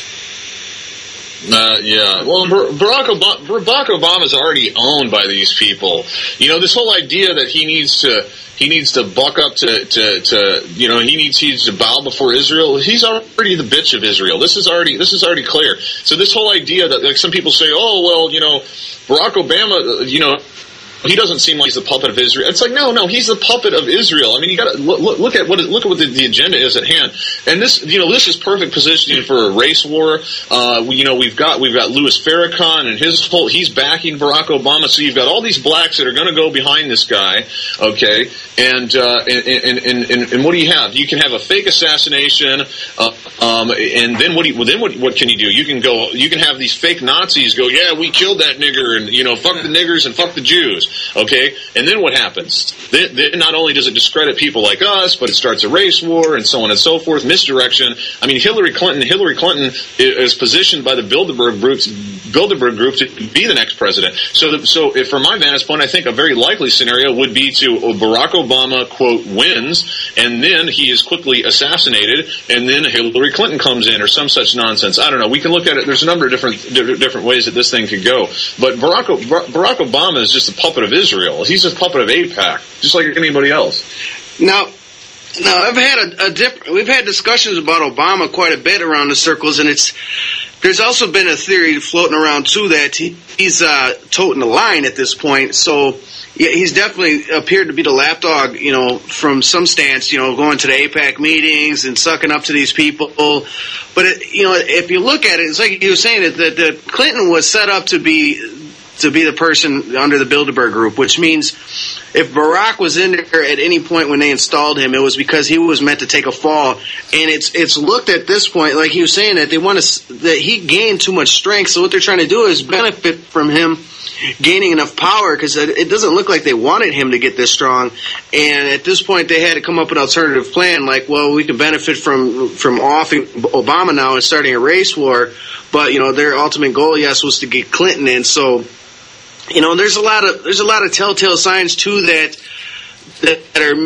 Uh, yeah, well, Barack Obama, Barack Obama is already owned by these people. You know, this whole idea that he needs to he needs to buck up to, to, to you know he needs he needs to bow before Israel. He's already the bitch of Israel. This is already this is already clear. So this whole idea that, like, some people say, oh well, you know, Barack Obama, you know, he doesn't seem like he's the puppet of Israel. It's like, no, no, he's the puppet of Israel. I mean, you got to look, look at what look at what the, the agenda is at hand. And this, you know, this is perfect positioning for a race war. Uh, you know, we've got we've got Louis Farrakhan and his whole, he's backing Barack Obama. So you've got all these blacks that are going to go behind this guy, okay? And, uh, and, and, and, and, and what do you have? You can have a fake assassination, uh, um, and then what? Do you, then what? What can you do? You can go. You can have these fake Nazis go, yeah, we killed that nigger, and, you know, fuck the niggers and fuck the Jews. Okay, and then what happens? Then, then not only does it discredit people like us, but it starts a race war and so on and so forth, misdirection. I mean, Hillary Clinton. Hillary Clinton is positioned by the Bilderberg groups, Bilderberg group, to be the next president. So, the, so if, from my vantage point, I think a very likely scenario would be to Barack Obama, quote, wins, and then he is quickly assassinated, and then Hillary Clinton comes in, or some such nonsense. I don't know. We can look at it. There's a number of different different ways that this thing could go. But Barack Barack Obama is just a puppet of Israel. He's just a puppet of AIPAC, just like anybody else. Now, now I've had a, a diff- we've had discussions about Obama quite a bit around the circles, and it's there's also been a theory floating around too that he, he's uh, toting the line at this point. So yeah, he's definitely appeared to be the lapdog, you know, from some stance, you know, going to the AIPAC meetings and sucking up to these people. But it, you know, if you look at it, it's like you were saying that, that, that Clinton was set up to be. to be the person under the Bilderberg group, which means if Barack was in there at any point when they installed him, it was because he was meant to take a fall. And it's it's looked at this point, like he was saying, that they want to, that he gained too much strength. So what they're trying to do is benefit from him gaining enough power, because it doesn't look like they wanted him to get this strong. And at this point, they had to come up with an alternative plan, like, well, we can benefit from from offing Obama now and starting a race war. But, you know, their ultimate goal, yes, was to get Clinton in. So, you know, there's a lot of there's a lot of telltale signs too that that are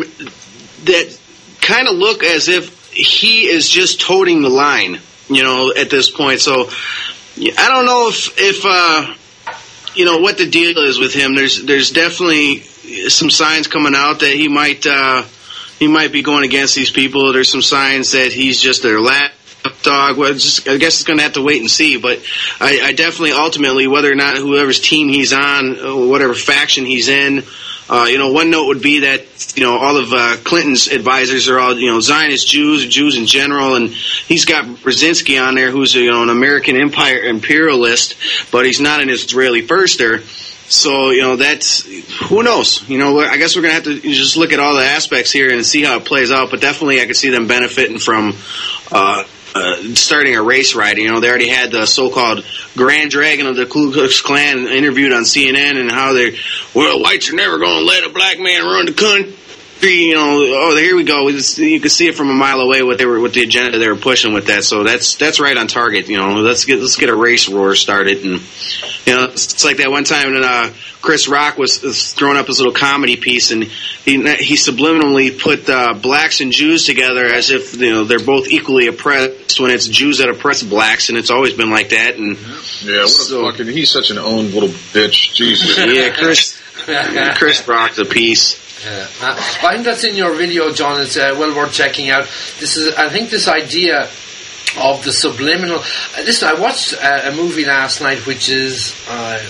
that kind of look as if he is just toting the line, you know, at this point. So I don't know if if uh, you know what the deal is with him. There's there's definitely some signs coming out that he might uh, he might be going against these people. There's some signs that he's just their last dog. Well, just, I guess it's going to have to wait and see. But I, I definitely, ultimately, whether or not whoever's team he's on, whatever faction he's in, uh, you know, one note would be that, you know, all of uh, Clinton's advisors are all, you know, Zionist Jews, Jews in general, and he's got Brzezinski on there, who's, you know, an American empire imperialist, but he's not an Israeli firster. So, you know, that's, who knows? You know, I guess we're going to have to just look at all the aspects here and see how it plays out. But definitely I could see them benefiting from uh, uh, starting a race rioting. You know, they already had the so-called Grand Dragon of the Ku Klux Klan interviewed on C N N, and how they, well, whites are never going to let a black man run the country. You know, oh, here we go. You can see it from a mile away what they were, what the agenda they were pushing with that. So that's that's right on target. You know, let's get let's get a race war started, and you know, it's, it's like that one time when uh, Chris Rock was, was throwing up his little comedy piece, and he he subliminally put uh, blacks and Jews together as if, you know, they're both equally oppressed, when it's Jews that oppress blacks, and it's always been like that. And yeah, what so, a fucking, he's such an owned little bitch. Jesus. Yeah, Chris Chris Rock's a piece. Yeah. Uh, I think that's in your video, John. It's uh, well worth checking out. This is, I think, this idea of the subliminal. Uh, listen, I watched uh, a movie last night, which is uh,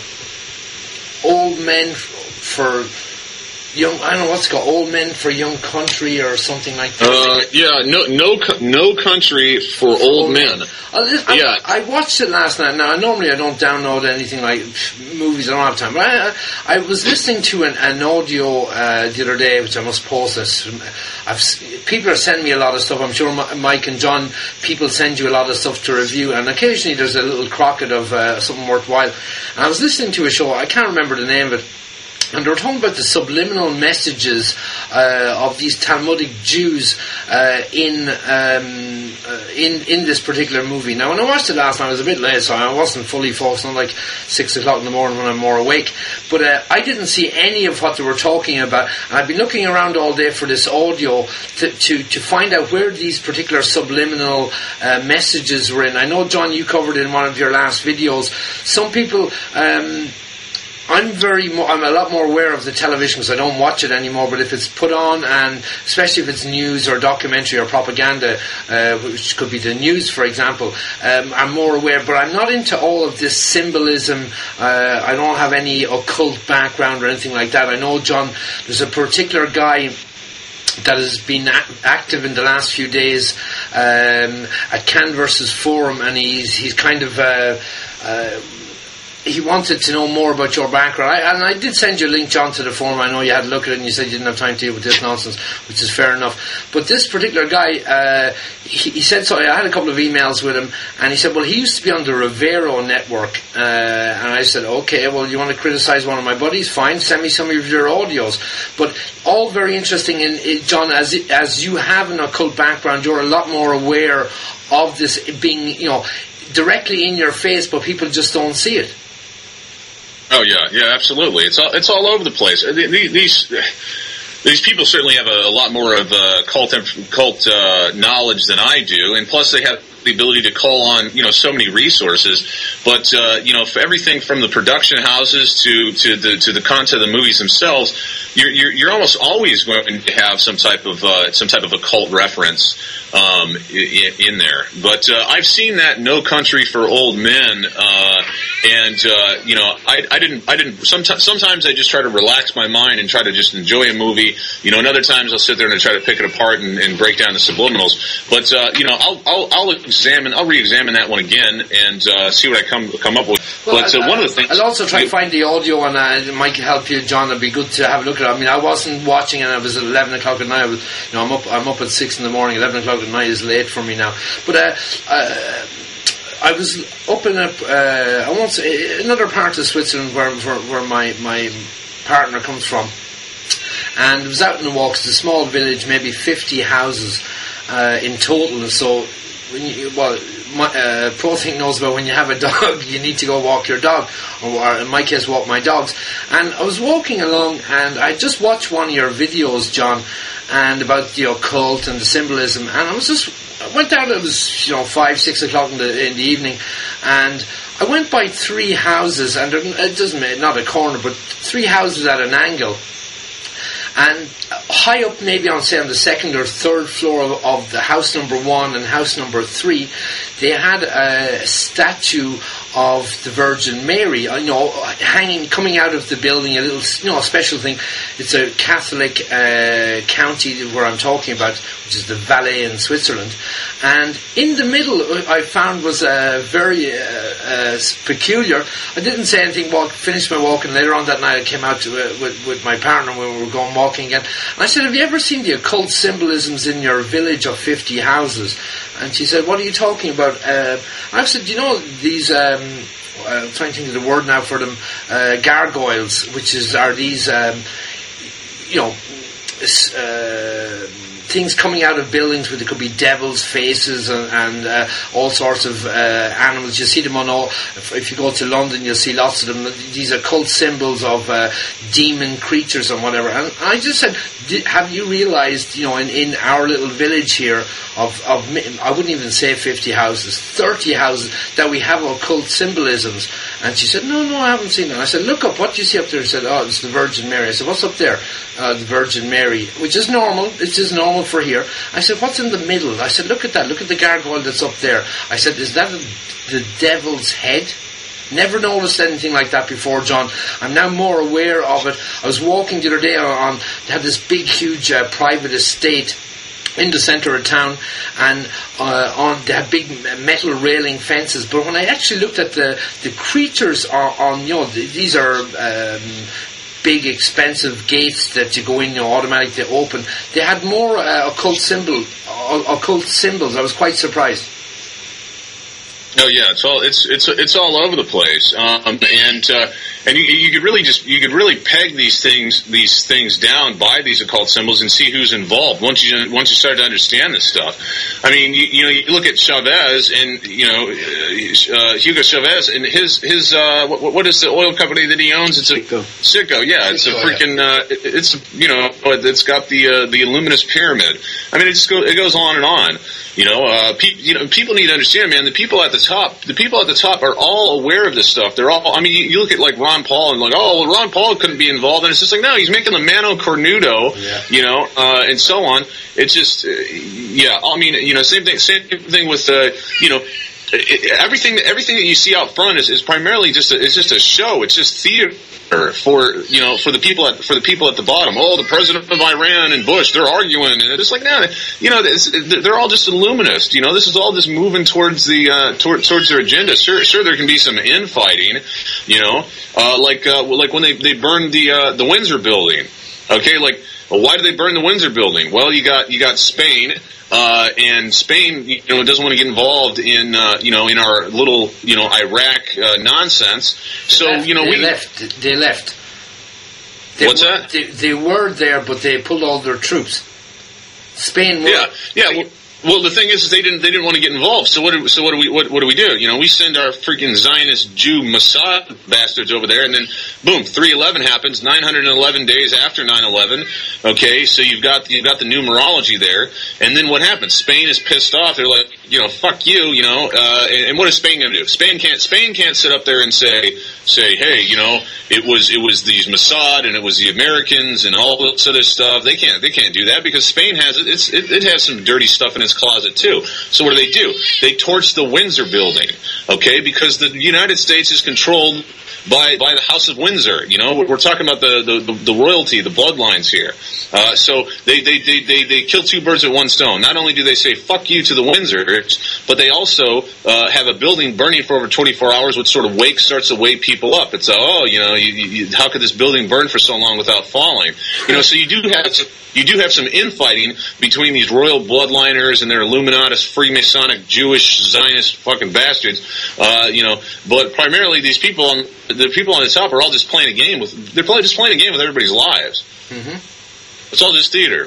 Old Men for Young. I don't know what's it called. Old Men for Young Country or something like that. Uh, yeah, no, no, no country for old, old men. men. I, I, yeah, I watched it last night. Now, normally I don't download anything like movies. I don't have time. But I, I was listening to an, an audio uh, the other day, which I must post this. I've, people are sending me a lot of stuff. I'm sure Mike and John, people send you a lot of stuff to review, and occasionally there's a little crocket of uh, something worthwhile. And I was listening to a show. I can't remember the name of it. And they were talking about the subliminal messages uh, of these Talmudic Jews uh, in um, uh, in in this particular movie. Now, when I watched it last night, I was a bit late, so I wasn't fully focused on like six o'clock in the morning when I'm more awake. But uh, I didn't see any of what they were talking about, and I've been looking around all day for this audio to to, to find out where these particular subliminal uh, messages were in. I know, John, you covered it in one of your last videos. Some people. Um, I'm very, mo- I'm a lot more aware of the television because I don't watch it anymore. But if it's put on, and especially if it's news or documentary or propaganda, uh, which could be the news, for example, um, I'm more aware. But I'm not into all of this symbolism. Uh, I don't have any occult background or anything like that. I know, John, there's a particular guy that has been a- active in the last few days um, at Canversus Forum, and he's he's kind of. Uh, uh, He wanted to know more about your background. I, and I did send you a link, John, to the forum. I know you had a look at it and you said you didn't have time to deal with this nonsense, which is fair enough. But this particular guy, uh, he, he said so. I had a couple of emails with him, and he said, well, he used to be on the Rivero network. Uh, and I said, okay, well, you want to criticize one of my buddies? Fine, send me some of your audios. But all very interesting. In, in John, as as you have an occult background, you're a lot more aware of this being, you know, directly in your face, but people just don't see it. Oh yeah, yeah, absolutely. It's all it's all over the place. These these people certainly have a, a lot more of uh, cult cult uh, knowledge than I do, and plus they have the ability to call on, you know, so many resources. But uh, you know, for everything from the production houses to to the to the content of the movies themselves, you're you're, you're almost always going to have some type of uh, some type of occult reference um, in, in there. But uh, I've seen that No Country for Old Men, uh, and uh, you know, I, I didn't I didn't. Sometimes sometimes I just try to relax my mind and try to just enjoy a movie. You know, and other times I'll sit there and try to pick it apart and, and break down the subliminals. But uh, you know, I'll I'll, I'll examine, I'll re-examine that one again and uh, see what I come come up with. Well, but uh, I, one of the things I'll also try to find the audio, and uh, it might help you, John. It'd be good to have a look at it. I mean, I wasn't watching, and it was at eleven o'clock at night. I was, you know, I'm up, I'm up at six in the morning. Eleven o'clock at night is late for me now. But uh, uh, I was up in a, uh, I won't say, another part of Switzerland where where, where my my partner comes from. And it was out in the walks. It's a small village, maybe fifty houses uh, in total. And so, when you, well, my, uh, Pro Think knows about when you have a dog, you need to go walk your dog, or, or in my case, walk my dogs. And I was walking along, and I just watched one of your videos, John, and about the occult and the symbolism. And I was just, I went out. It was, you know, five, six o'clock in the in the evening, and I went by three houses, and it doesn't matter, not a corner, but three houses at an angle. And high up, maybe on, say, on the second or third floor of, of the house number one and house number three, they had a statue of the Virgin Mary, you know, hanging, coming out of the building, a little, you know, a special thing. It's a Catholic uh, county where I'm talking about, which is the Valais in Switzerland. And in the middle, I found was uh, very uh, uh, peculiar. I didn't say anything, walk, finished my walk, and later on that night I came out to, uh, with, with my partner when we were going walking again. And I said, have you ever seen the occult symbolisms in your village of fifty houses? And she said, what are you talking about? Uh, I said, you know, these, um, I'm trying to think of the word now for them, uh, gargoyles, which is are these, um, you know, uh, things coming out of buildings where there could be devils' faces and, and uh, all sorts of uh, animals. You see them on all, if, if you go to London, you'll see lots of them. These are cult symbols of uh, demon creatures and whatever. And I just said, have you realised, you know, in, in our little village here of, of, I wouldn't even say fifty houses, thirty houses, that we have occult symbolisms? And she said, no, no, I haven't seen it. And I said, look up, what do you see up there? She said, oh, it's the Virgin Mary. I said, what's up there? Uh, the Virgin Mary, which is normal. It's just normal for here. I said, what's in the middle? I said, look at that. Look at the gargoyle that's up there. I said, is that the devil's head? Never noticed anything like that before, John. I'm now more aware of it. I was walking the other day on, they had this big, huge uh, private estate in the centre of town, and uh, on they had big metal railing fences. But when I actually looked at the the creatures on, on you know, these are um, big, expensive gates that you go in, you know, automatically open. They had more uh, occult symbol, uh, occult symbols. I was quite surprised. Oh yeah, it's all it's it's it's all over the place, um, and uh, and you, you could really just you could really peg these things these things down by these occult symbols and see who's involved once you once you start to understand this stuff. I mean, you, you know, you look at Chavez and you know uh, Hugo Chavez and his his uh, what, what is the oil company that he owns? It's a Citgo. Citgo, yeah, it's a freaking uh, it's you know it's got the uh, the Illuminous pyramid. I mean, it just go, it goes on and on. You know, uh, pe- you know, people need to understand, man. The people at the top, the people at the top are all aware of this stuff. They're all. I mean, you, you look at like Ron Paul and like, oh, well, Ron Paul couldn't be involved, and it's just like, no, he's making the Mano Cornudo, yeah. you know, uh, and so on. It's just, uh, yeah. I mean, you know, same thing. Same thing with, uh, you know. It, everything, everything that you see out front is, is primarily just a, it's just a show. It's just theater for you know for the people at for the people at the bottom. Oh, the president of Iran and Bush, they're arguing, and it's like, no, you know, it's, they're all just illuminists. You know, this is all just moving towards the uh, toward, towards their agenda. Sure, sure, there can be some infighting. You know, uh, like uh, like when they they burned the uh, the Windsor building. Okay, like, well, why did they burn the Windsor building? Well, you got you got Spain. Uh, and Spain, you know, doesn't want to get involved in, uh, you know, in our little, you know, Iraq uh, nonsense. So, left, you know, they we left. They left. They What's were, that? They, they were there, but they pulled all their troops. Spain. Were, yeah, yeah. Well, well, the thing is, is they didn't they didn't want to get involved. So what? Do, so what do we what, what do we do? You know, we send our freaking Zionist Jew Mossad bastards over there, and then boom, three eleven happens. Nine hundred and eleven days after nine eleven. Okay, so you've got you've got the numerology there, and then what happens? Spain is pissed off. They're like, you know, fuck you, you know. Uh, and, and what is Spain going to do? Spain can't Spain can't sit up there and say say, hey, you know, it was it was these Mossad and it was the Americans and all this other stuff. They can't they can't do that because Spain has it. It's it, it has some dirty stuff in its closet too. So what do they do? They torch the Windsor building, okay? Because the United States is controlled by by the House of Windsor. You know, we're talking about the the, the royalty, the bloodlines here. Uh, so they, they they they they kill two birds with one stone. Not only do they say fuck you to the Windsors, but they also uh, have a building burning for over twenty-four hours, which sort of wake starts to wake people up. It's uh, oh, you know, you, you, how could this building burn for so long without falling? You know, so you do have some, you do have some infighting between these royal bloodliners and their Illuminatus, Freemasonic, Jewish, Zionist fucking bastards. Uh, you know, but primarily these people on the people on the top are all just playing a game with. They're probably just playing a game with everybody's lives. Mm-hmm. It's all just theater.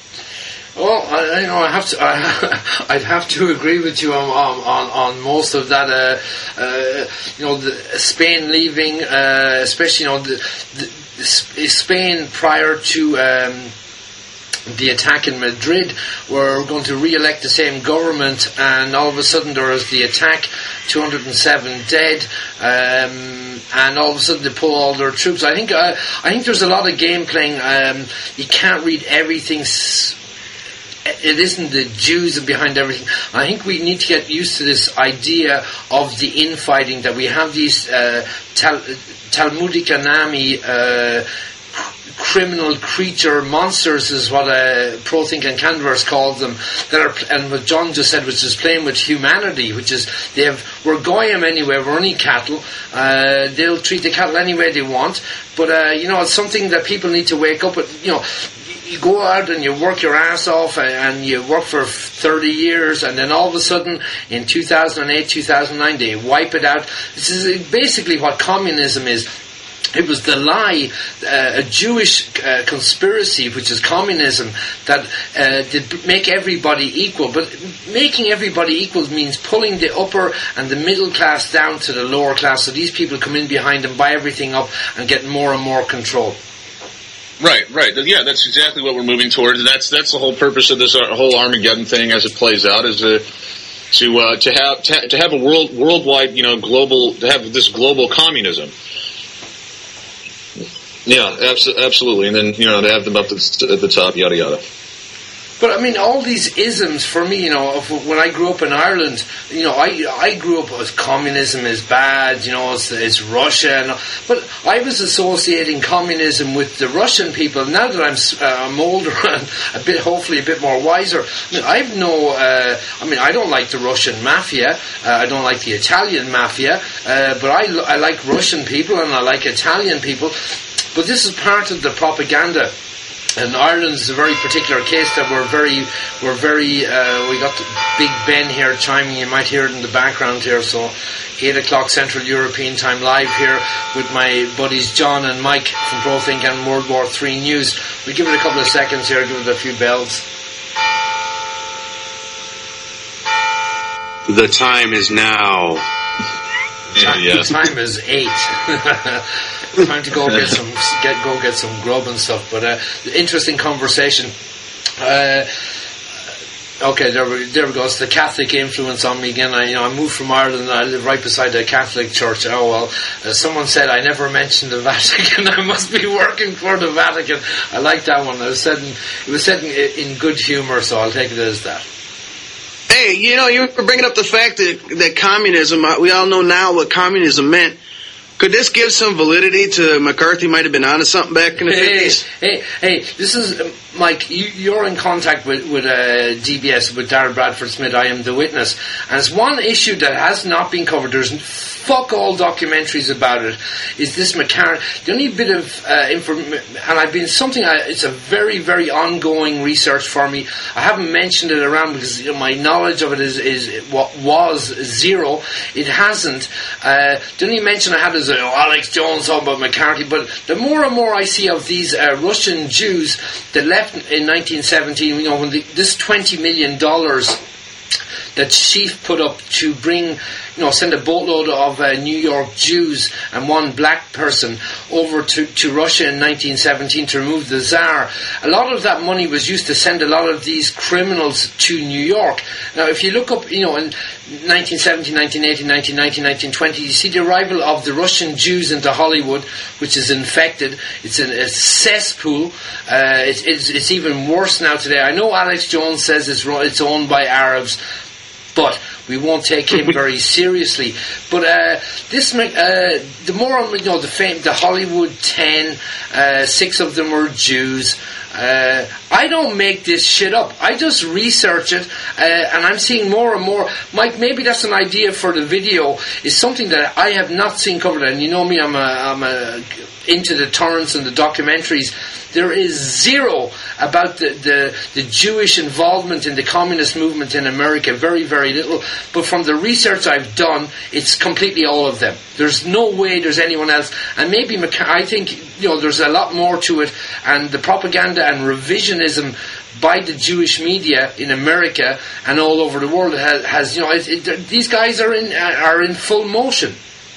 Well, I, you know, I have to. I, I'd have to agree with you on on, on most of that. Uh, uh, you know, the Spain leaving, uh, especially you know, the, the Spain prior to. Um, the attack in Madrid, were going to re-elect the same government, and all of a sudden there was the attack, two hundred seven dead, um, and all of a sudden they pull all their troops. I think uh, I think there's a lot of game playing. Um, you can't read everything. S- It isn't the Jews behind everything. I think we need to get used to this idea of the infighting, that we have these uh, Tal- Talmudic Anami uh, criminal creature monsters, is what uh, Pro-Think and Canverse calls them, that are, and what John just said, which is playing with humanity, which is they have, we're goyim anyway, we're only cattle, uh, they'll treat the cattle any way they want, but uh, you know, it's something that people need to wake up with. You know, you go out and you work your ass off and you work for thirty years, and then all of a sudden in two thousand eight, two thousand nine they wipe it out. This is basically what communism is. It was the lie, uh, a Jewish uh, conspiracy, which is communism, that uh, did make everybody equal. But making everybody equal means pulling the upper and the middle class down to the lower class, so these people come in behind and buy everything up and get more and more control. Right, right. Yeah, that's exactly what we're moving towards. That's that's the whole purpose of this uh, whole Armageddon thing, as it plays out, is a, to uh, to have to, to have a world worldwide, you know, global, to have this global communism. Yeah, abso- absolutely. And then, you know, to have them up at the top, yada, yada. But, I mean, all these isms, for me, you know, when I grew up in Ireland, you know, I I grew up as communism is bad, you know, it's, it's Russia. And, but I was associating communism with the Russian people. Now that I'm uh, I'm older and a bit, hopefully a bit more wiser, I mean, I've no, uh, I mean, I don't like the Russian mafia. Uh, I don't like the Italian mafia. Uh, but I, I like Russian people and I like Italian people. But this is part of the propaganda. And Ireland is a very particular case that we're very, we're very, uh, we got Big Ben here chiming, you might hear it in the background here, so eight o'clock Central European Time live here with my buddies John and Mike from ProThink and World War Three News. We'll give it a couple of seconds here, give it a few bells. The time is now. Time, yes. The time is eight. Time to go get some get go get some grub and stuff. But uh, interesting conversation. Uh, okay, there we there we go. It's the Catholic influence on me again. I you know I moved from Ireland. And I live right beside a Catholic church. Oh well. Uh, someone said I never mentioned the Vatican. I must be working for the Vatican. I like that one. It was said in, it was said in, in good humour, so I'll take it as that. Hey, you know, you were bringing up the fact that, that communism, uh, we all know now what communism meant. Could this give some validity to McCarthy might have been onto something back in the hey, fifties? Hey, hey, this is, um, Mike, you, you're in contact with, with uh, D B S, with Darrell Bradford Smith, I am the witness. And it's one issue that has not been covered. There's fuck all documentaries about it. Is this McCarthy? The only bit of uh, information, and I've been something, I, it's a very, very ongoing research for me. I haven't mentioned it around because you know, my knowledge of it is, is what was zero. It hasn't. Uh, the only mention I had is uh, Alex Jones talking about McCarthy, but the more and more I see of these uh, Russian Jews that left in nineteen seventeen, you know, when the, this twenty million dollars that Schiff put up to bring, you know, send a boatload of uh, New York Jews and one black person over to, to Russia in nineteen seventeen to remove the Tsar. A lot of that money was used to send a lot of these criminals to New York. Now, if you look up, you know, in nineteen seventeen, nineteen eighteen, nineteen nineteen, nineteen twenty, you see the arrival of the Russian Jews into Hollywood, which is infected. It's a, a cesspool. Uh, it's, it's, it's even worse now today. I know Alex Jones says it's, it's owned by Arabs, but we won't take him very seriously. But uh, this, uh, the more you know, the fame, the Hollywood ten, uh, six of them were Jews. Uh, I don't make this shit up. I just research it, uh, and I'm seeing more and more. Mike, maybe that's an idea for the video. Is something that I have not seen covered. And you know me, I'm a, I'm a into the torrents and the documentaries. There is zero about the, the, the Jewish involvement in the communist movement in America. Very, very little. But from the research I've done, it's completely all of them. There's no way there's anyone else. And maybe, I think, you know, there's a lot more to it. And the propaganda and revisionism by the Jewish media in America and all over the world has, has you know, it, it, these guys are in are in full motion.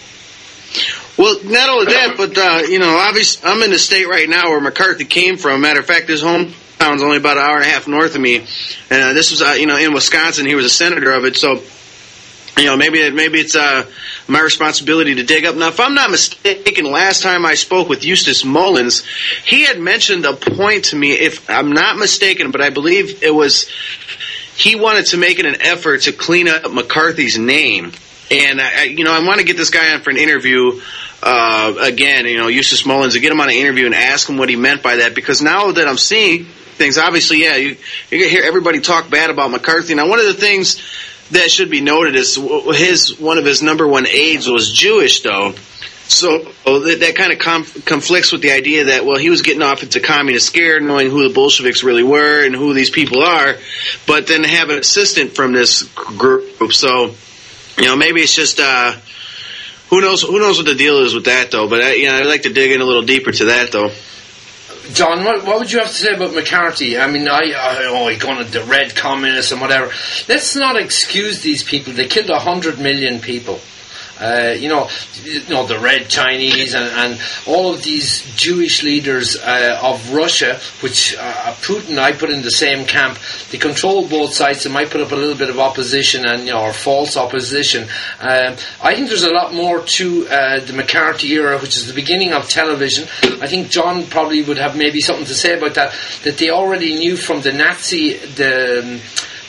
Well, not only that, but, uh, you know, obviously, I'm in the state right now where McCarthy came from. Matter of fact, his hometown's only about an hour and a half north of me. And uh, this was, uh, you know, in Wisconsin. He was a senator of it. So, you know, maybe maybe it's uh, my responsibility to dig up. Now, if I'm not mistaken, last time I spoke with Eustace Mullins, he had mentioned a point to me, if I'm not mistaken, but I believe it was he wanted to make it an effort to clean up McCarthy's name. And, I, you know, I want to get this guy on for an interview. Uh, again, you know, Eustace Mullins, to get him on an interview and ask him what he meant by that, because now that I'm seeing things, obviously, yeah, you, you hear everybody talk bad about McCarthy. Now, one of the things that should be noted is his one of his number one aides was Jewish, though. So that, that kind of conf- conflicts with the idea that, well, he was getting off into communist scare, knowing who the Bolsheviks really were and who these people are, but then have an assistant from this group. So, you know, maybe it's just... Uh, Who knows? Who knows what the deal is with that, though? But I, you know, I'd like to dig in a little deeper to that, though. John, what, what would you have to say about McCarthy? I mean, I, I oh, he gone to the red communists and whatever. Let's not excuse these people. They killed a hundred million people. Uh, you know, you know the Red Chinese and, and all of these Jewish leaders uh, of Russia, which uh, Putin I put in the same camp. They control both sides. They might put up a little bit of opposition and you know, or false opposition. Um, I think there's a lot more to uh, the McCarthy era, which is the beginning of television. I think John probably would have maybe something to say about that. That they already knew from the Nazi the. Um,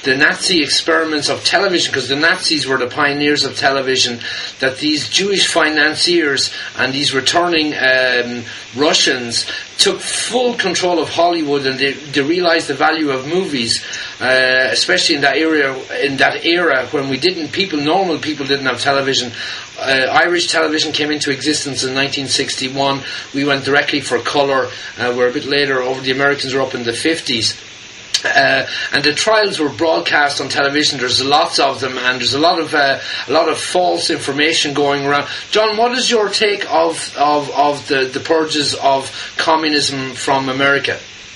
the Nazi experiments of television, because the Nazis were the pioneers of television, that these Jewish financiers and these returning um, Russians took full control of Hollywood, and they, they realized the value of movies, uh, especially in that era, in that era when we didn't, people, normal people didn't have television. Uh, Irish television came into existence in nineteen sixty-one. We went directly for colour. Uh, we're a bit later. Over the Americans were up in the fifties. Uh, and the trials were broadcast on television. There's lots of them, and there's a lot of uh, a lot of false information going around. John, what is your take of of, of the, the purges of communism from America?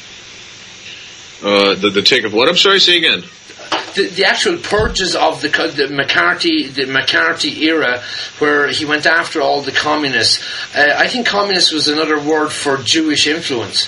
Uh, the, the take of what? I'm sorry, say again. The, the actual purges of the, the McCarthy the McCarthy era, where he went after all the communists. Uh, I think communist was another word for Jewish influence.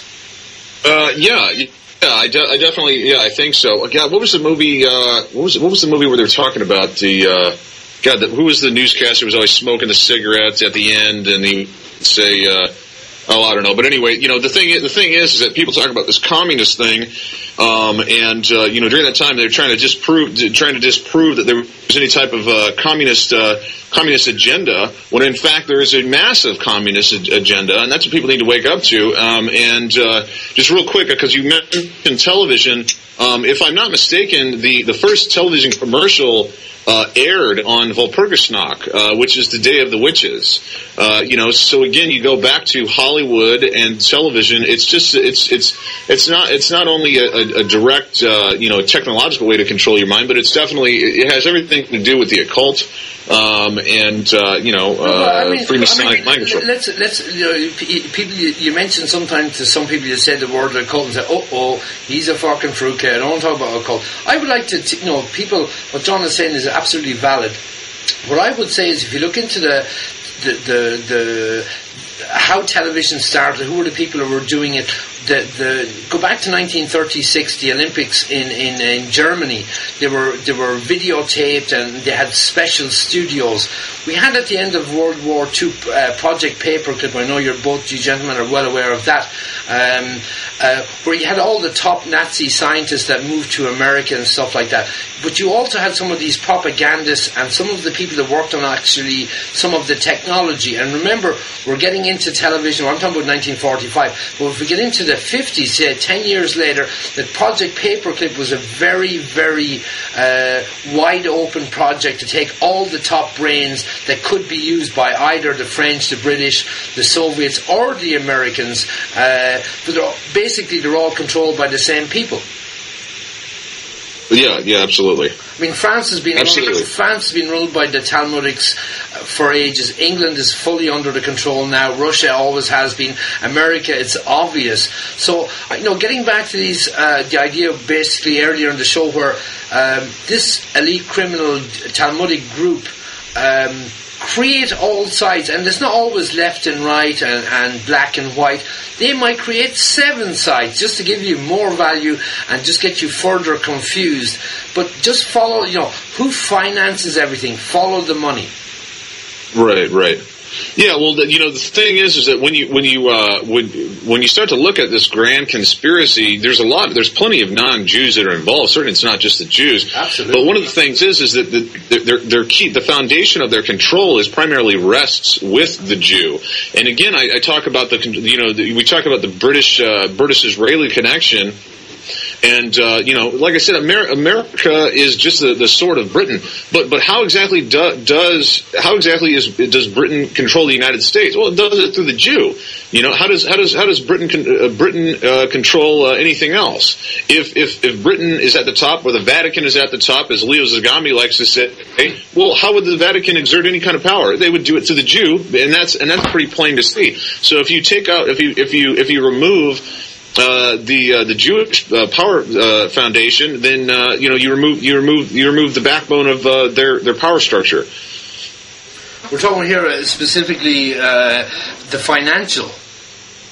Uh, yeah, yeah, I, de- I definitely, yeah, I think so. God, what was the movie? Uh, what was what was the movie where they were talking about the? Uh, God, the, who was the newscaster who was always smoking the cigarettes at the end, and he would say, uh, "Oh, I don't know." But anyway, you know, the thing the thing is, is that people talk about this communist thing. Um, and, uh, you know, during that time, they were trying to disprove, trying to disprove that there was any type of, uh, communist, uh, communist agenda, when in fact there is a massive communist agenda, and that's what people need to wake up to. Um, and, uh, just real quick, because you mentioned television, um, if I'm not mistaken, the, the first television commercial, Uh, aired on Walpurgisnacht, uh, which is the Day of the Witches. Uh, you know, so again, you go back to Hollywood and television. It's just, it's, it's, it's not, it's not only a, a direct, uh, you know, technological way to control your mind, but it's definitely, it has everything to do with the occult, um, and, uh, you know, uh, well, I mean, Freemasonic I mean, mind control. Let's, let's, you know, people, you, you mentioned sometimes to some people, you said the word occult and say, oh, oh, he's a fucking fruitcake, I don't talk about occult. I would like to, t- you know, people, what John is saying is absolutely valid. What I would say is, if you look into the the the, the how television started, who were the people who were doing it, the the go back to nineteen thirty-six, the Olympics in, in, in Germany, they were they were videotaped, and they had special studios. We had at the end of World War Two uh, Project Paperclip. I know you're both you gentlemen are well aware of that, um, uh, where you had all the top Nazi scientists that moved to America and stuff like that. But you also had some of these propagandists and some of the people that worked on actually some of the technology. And remember, we're getting into television. Well, I'm talking about nineteen forty-five. But if we get into the fifties, say ten years later, that Project Paperclip was a very, very uh, wide open project to take all the top brains that could be used by either the French, the British, the Soviets, or the Americans. Uh, but they're, basically, they're all controlled by the same people. Yeah, yeah, absolutely. I mean, France has been Absolutely. ruled, France has been ruled by the Talmudics for ages. England is fully under the control now. Russia always has been. America, it's obvious. So, you know, getting back to these, uh, the idea of basically earlier in the show where um, this elite criminal Talmudic group um, create all sides, and it's not always left and right and, and black and white. They might create seven sides just to give you more value and just get you further confused. But just follow, you know, who finances everything? Follow the money. Right, right. Yeah, well, the, you know, the thing is, is that when you when you uh, when when you start to look at this grand conspiracy, there's a lot, there's plenty of non-Jews that are involved. Certainly, it's not just the Jews. Absolutely. But one of the things is, is that the, their their key, the foundation of their control is primarily rests with the Jew. And again, I, I talk about the, you know, the, we talk about the British uh, British-Israeli connection. And, uh, you know, like I said, Amer- America is just the, the sword of Britain. But but how exactly do, does how exactly is does Britain control the United States? Well, it does it through the Jew. You know, how does how does how does Britain con- uh, Britain uh, control uh, anything else? If if if Britain is at the top, or the Vatican is at the top, as Leo Zagami likes to say, well, how would the Vatican exert any kind of power? They would do it to the Jew, and that's and that's pretty plain to see. So if you take out if you if you if you remove Uh, the uh, the Jewish uh, Power uh, Foundation, then uh, you know you remove you remove you remove the backbone of uh, their their power structure. We're talking here uh, specifically uh, the financial.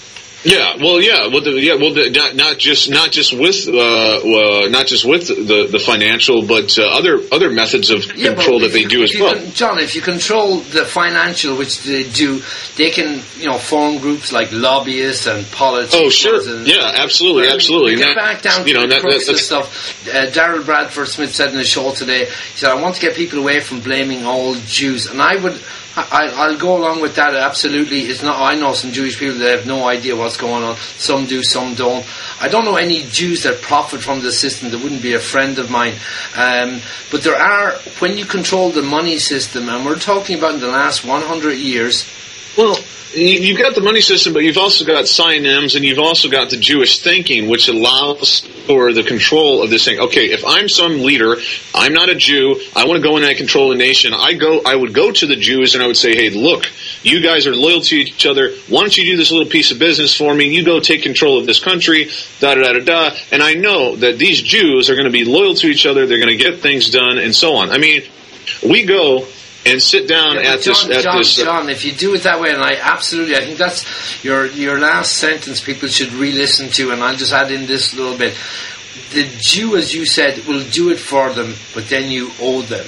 Yeah, well, yeah, well, the, yeah, well, the, not, not just not just with uh, uh, not just with the, the financial, but uh, other other methods of yeah, control that they you, do as well. Can, John, if you control the financial, which they do, they can you know form groups like lobbyists and politicians. Oh, sure, and, yeah, absolutely, absolutely. Get Not, back down you to know, the that, crux that, of stuff. Uh, Daryl Bradford Smith said in a show today, he said, "I want to get people away from blaming all Jews," and I would. I, I'll go along with that. Absolutely, it's not. I know some Jewish people that have no idea what's going on. Some do, some don't. I don't know any Jews that profit from the system. That wouldn't be a friend of mine. Um, but there are, when you control the money system, and we're talking about in the last one hundred years. Well, you've got the money system, but you've also got synonyms, and you've also got the Jewish thinking, which allows for the control of this thing. Okay, if I'm some leader, I'm not a Jew, I want to go in and control a nation, I go, I would go to the Jews and I would say, hey, look, you guys are loyal to each other, why don't you do this little piece of business for me, you go take control of this country, da-da-da-da-da, and I know that these Jews are going to be loyal to each other, they're going to get things done, and so on. I mean, we go and sit down yeah, at John, this. At John, this uh, John, if you do it that way, and I absolutely, I think that's your your last sentence. People should re-listen to, and I'll just add in this little bit. The Jew, as you said, will do it for them, but then you owe them.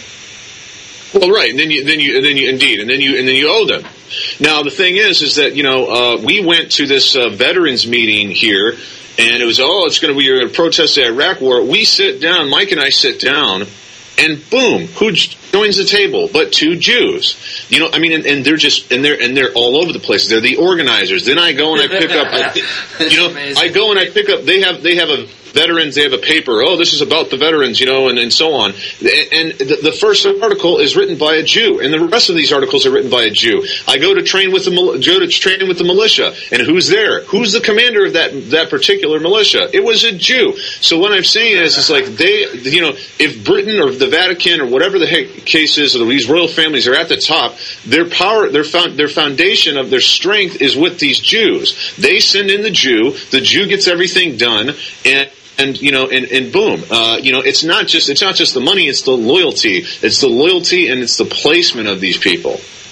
Well, right, and then you, then you, and then you, indeed, and then you, and then you owe them. Now, the thing is, is that you know, uh, we went to this uh, veterans meeting here, and it was, oh, it's going to be, you're going to protest the Iraq War. We sit down, Mike and I sit down. And boom, who joins the table? But two Jews. You know, I mean, and, and they're just, and they're, and they're all over the place. They're the organizers. Then I go and I pick up, I, you know, amazing. I go and I pick up, they have, they have a veterans, they have a paper, oh, this is about the veterans, you know, and, and so on. And the, the first article is written by a Jew, and the rest of these articles are written by a Jew. I go to train with the, go to train with the militia, and who's there? Who's the commander of that, that particular militia? It was a Jew. So what I'm saying is, it's like they, you know, if Britain or the Vatican or whatever the heck case is, or these royal families are at the top, their power, their found, their foundation of their strength is with these Jews. They send in the Jew, the Jew gets everything done, and And you know, and, and boom, uh, you know, it's not just it's not just the money; it's the loyalty. It's the loyalty, and it's the placement of these people.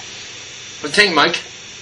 What do you think, Mike?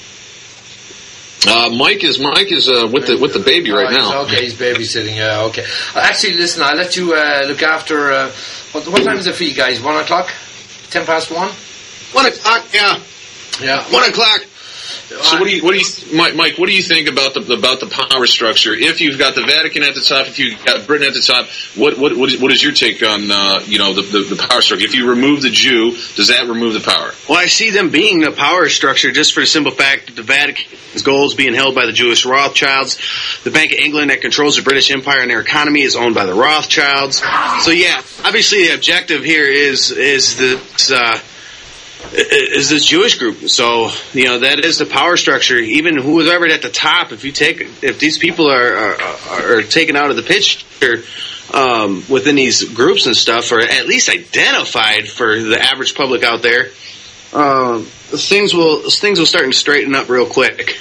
Uh, Mike is Mike is uh, with the with the baby right oh, now. Okay, he's babysitting. Yeah, okay. Uh, actually, listen, I'll let you uh, look after. Uh, what, what time is it for you guys? One o'clock? Ten past one? One o'clock. Yeah. Yeah. One o'clock. So what do you, what do you, Mike, Mike, what do you think about the, about the power structure? If you've got the Vatican at the top, if you've got Britain at the top, what, what, what is, what is your take on, uh, you know, the, the, the power structure? If you remove the Jew, does that remove the power? Well, I see them being the power structure just for the simple fact that the Vatican's goals being held by the Jewish Rothschilds. The Bank of England that controls the British Empire and their economy is owned by the Rothschilds. So yeah, obviously the objective here is, is this, uh, is this Jewish group. So, you know, that is the power structure. Even whoever at the top, if you take, if these people are are, are taken out of the picture um, within these groups and stuff, or at least identified for the average public out there, um, things will things will start to straighten up real quick.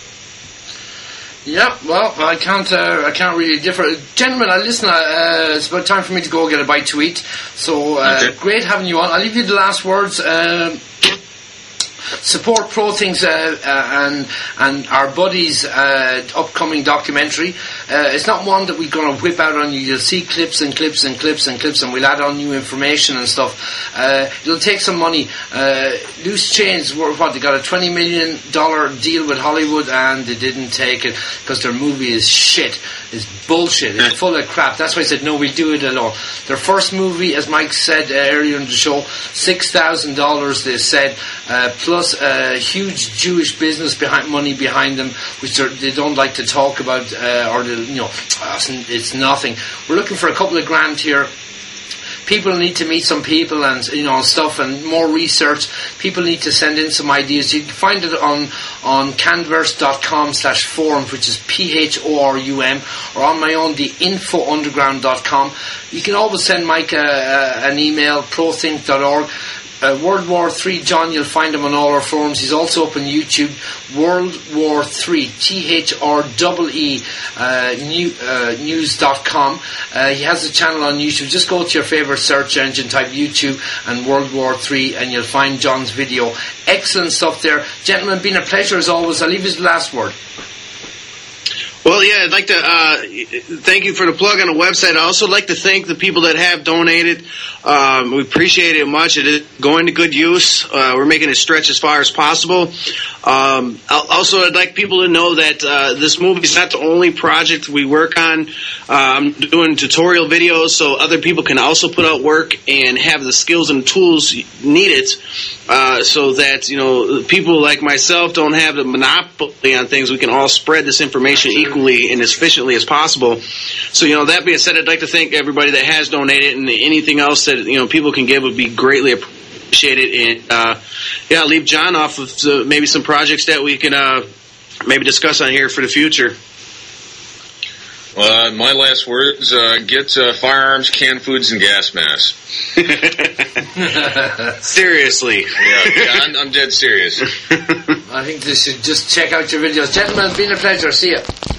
Yeah, well, I can't. Uh, I can't really differ, gentlemen. I listen. Uh, it's about time for me to go get a bite to eat. So uh, okay. Great having you on. I'll leave you the last words. Uh, support Pro Things uh, uh, and and our buddies' uh, upcoming documentary. Uh, it's not one that we're going to whip out on you. You'll see clips and clips and clips and clips, and we'll add on new information and stuff. Uh, it'll take some money. Uh, Loose Chains, what, they got a twenty million dollars deal with Hollywood, and they didn't take it because their movie is shit. It's bullshit. It's full of crap. That's why I said, no, we'll do it alone. Their first movie, as Mike said uh, earlier in the show, six thousand dollars they said, uh, plus a uh, huge Jewish business behind money behind them, which they don't like to talk about, uh, or, they, you know, it's nothing. We're looking for a couple of grand here. People need to meet some people and, you know, stuff and more research. People need to send in some ideas. You can find it on, on canverse.com slash forums, which is P H O R U M, or on my own, the info underground dot com. You can always send Mike a, a, an email, prothink dot org. Uh, World War Three John, you'll find him on all our forums. He's also up on YouTube. World War Three, T H R E E uh, new, uh, news dot com. Uh, he has a channel on YouTube. Just go to your favourite search engine, type YouTube and World War Three, and you'll find John's video. Excellent stuff there. Gentlemen, been a pleasure as always. I'll leave you the last word. Well, yeah, I'd like to uh, thank you for the plug on the website. I'd also like to thank the people that have donated. Um, we appreciate it much. It is going to good use. Uh, we're making it stretch as far as possible. Um, also, I'd like people to know that uh, this movie is not the only project we work on. Uh, I'm doing tutorial videos so other people can also put out work and have the skills and tools needed uh, so that, you know, people like myself don't have the monopoly on things. We can all spread this information equally and as efficiently as possible. So, you know, that being said, I'd like to thank everybody that has donated, and anything else that, you know, people can give would be greatly appreciated. And, uh, yeah, I'll leave John off of uh, maybe some projects that we can uh, maybe discuss on here for the future. Uh, my last words, uh, get uh, firearms, canned foods, and gas masks. Seriously. Yeah, yeah I'm, I'm dead serious. I think they should just check out your videos. Gentlemen, it's been a pleasure. See you.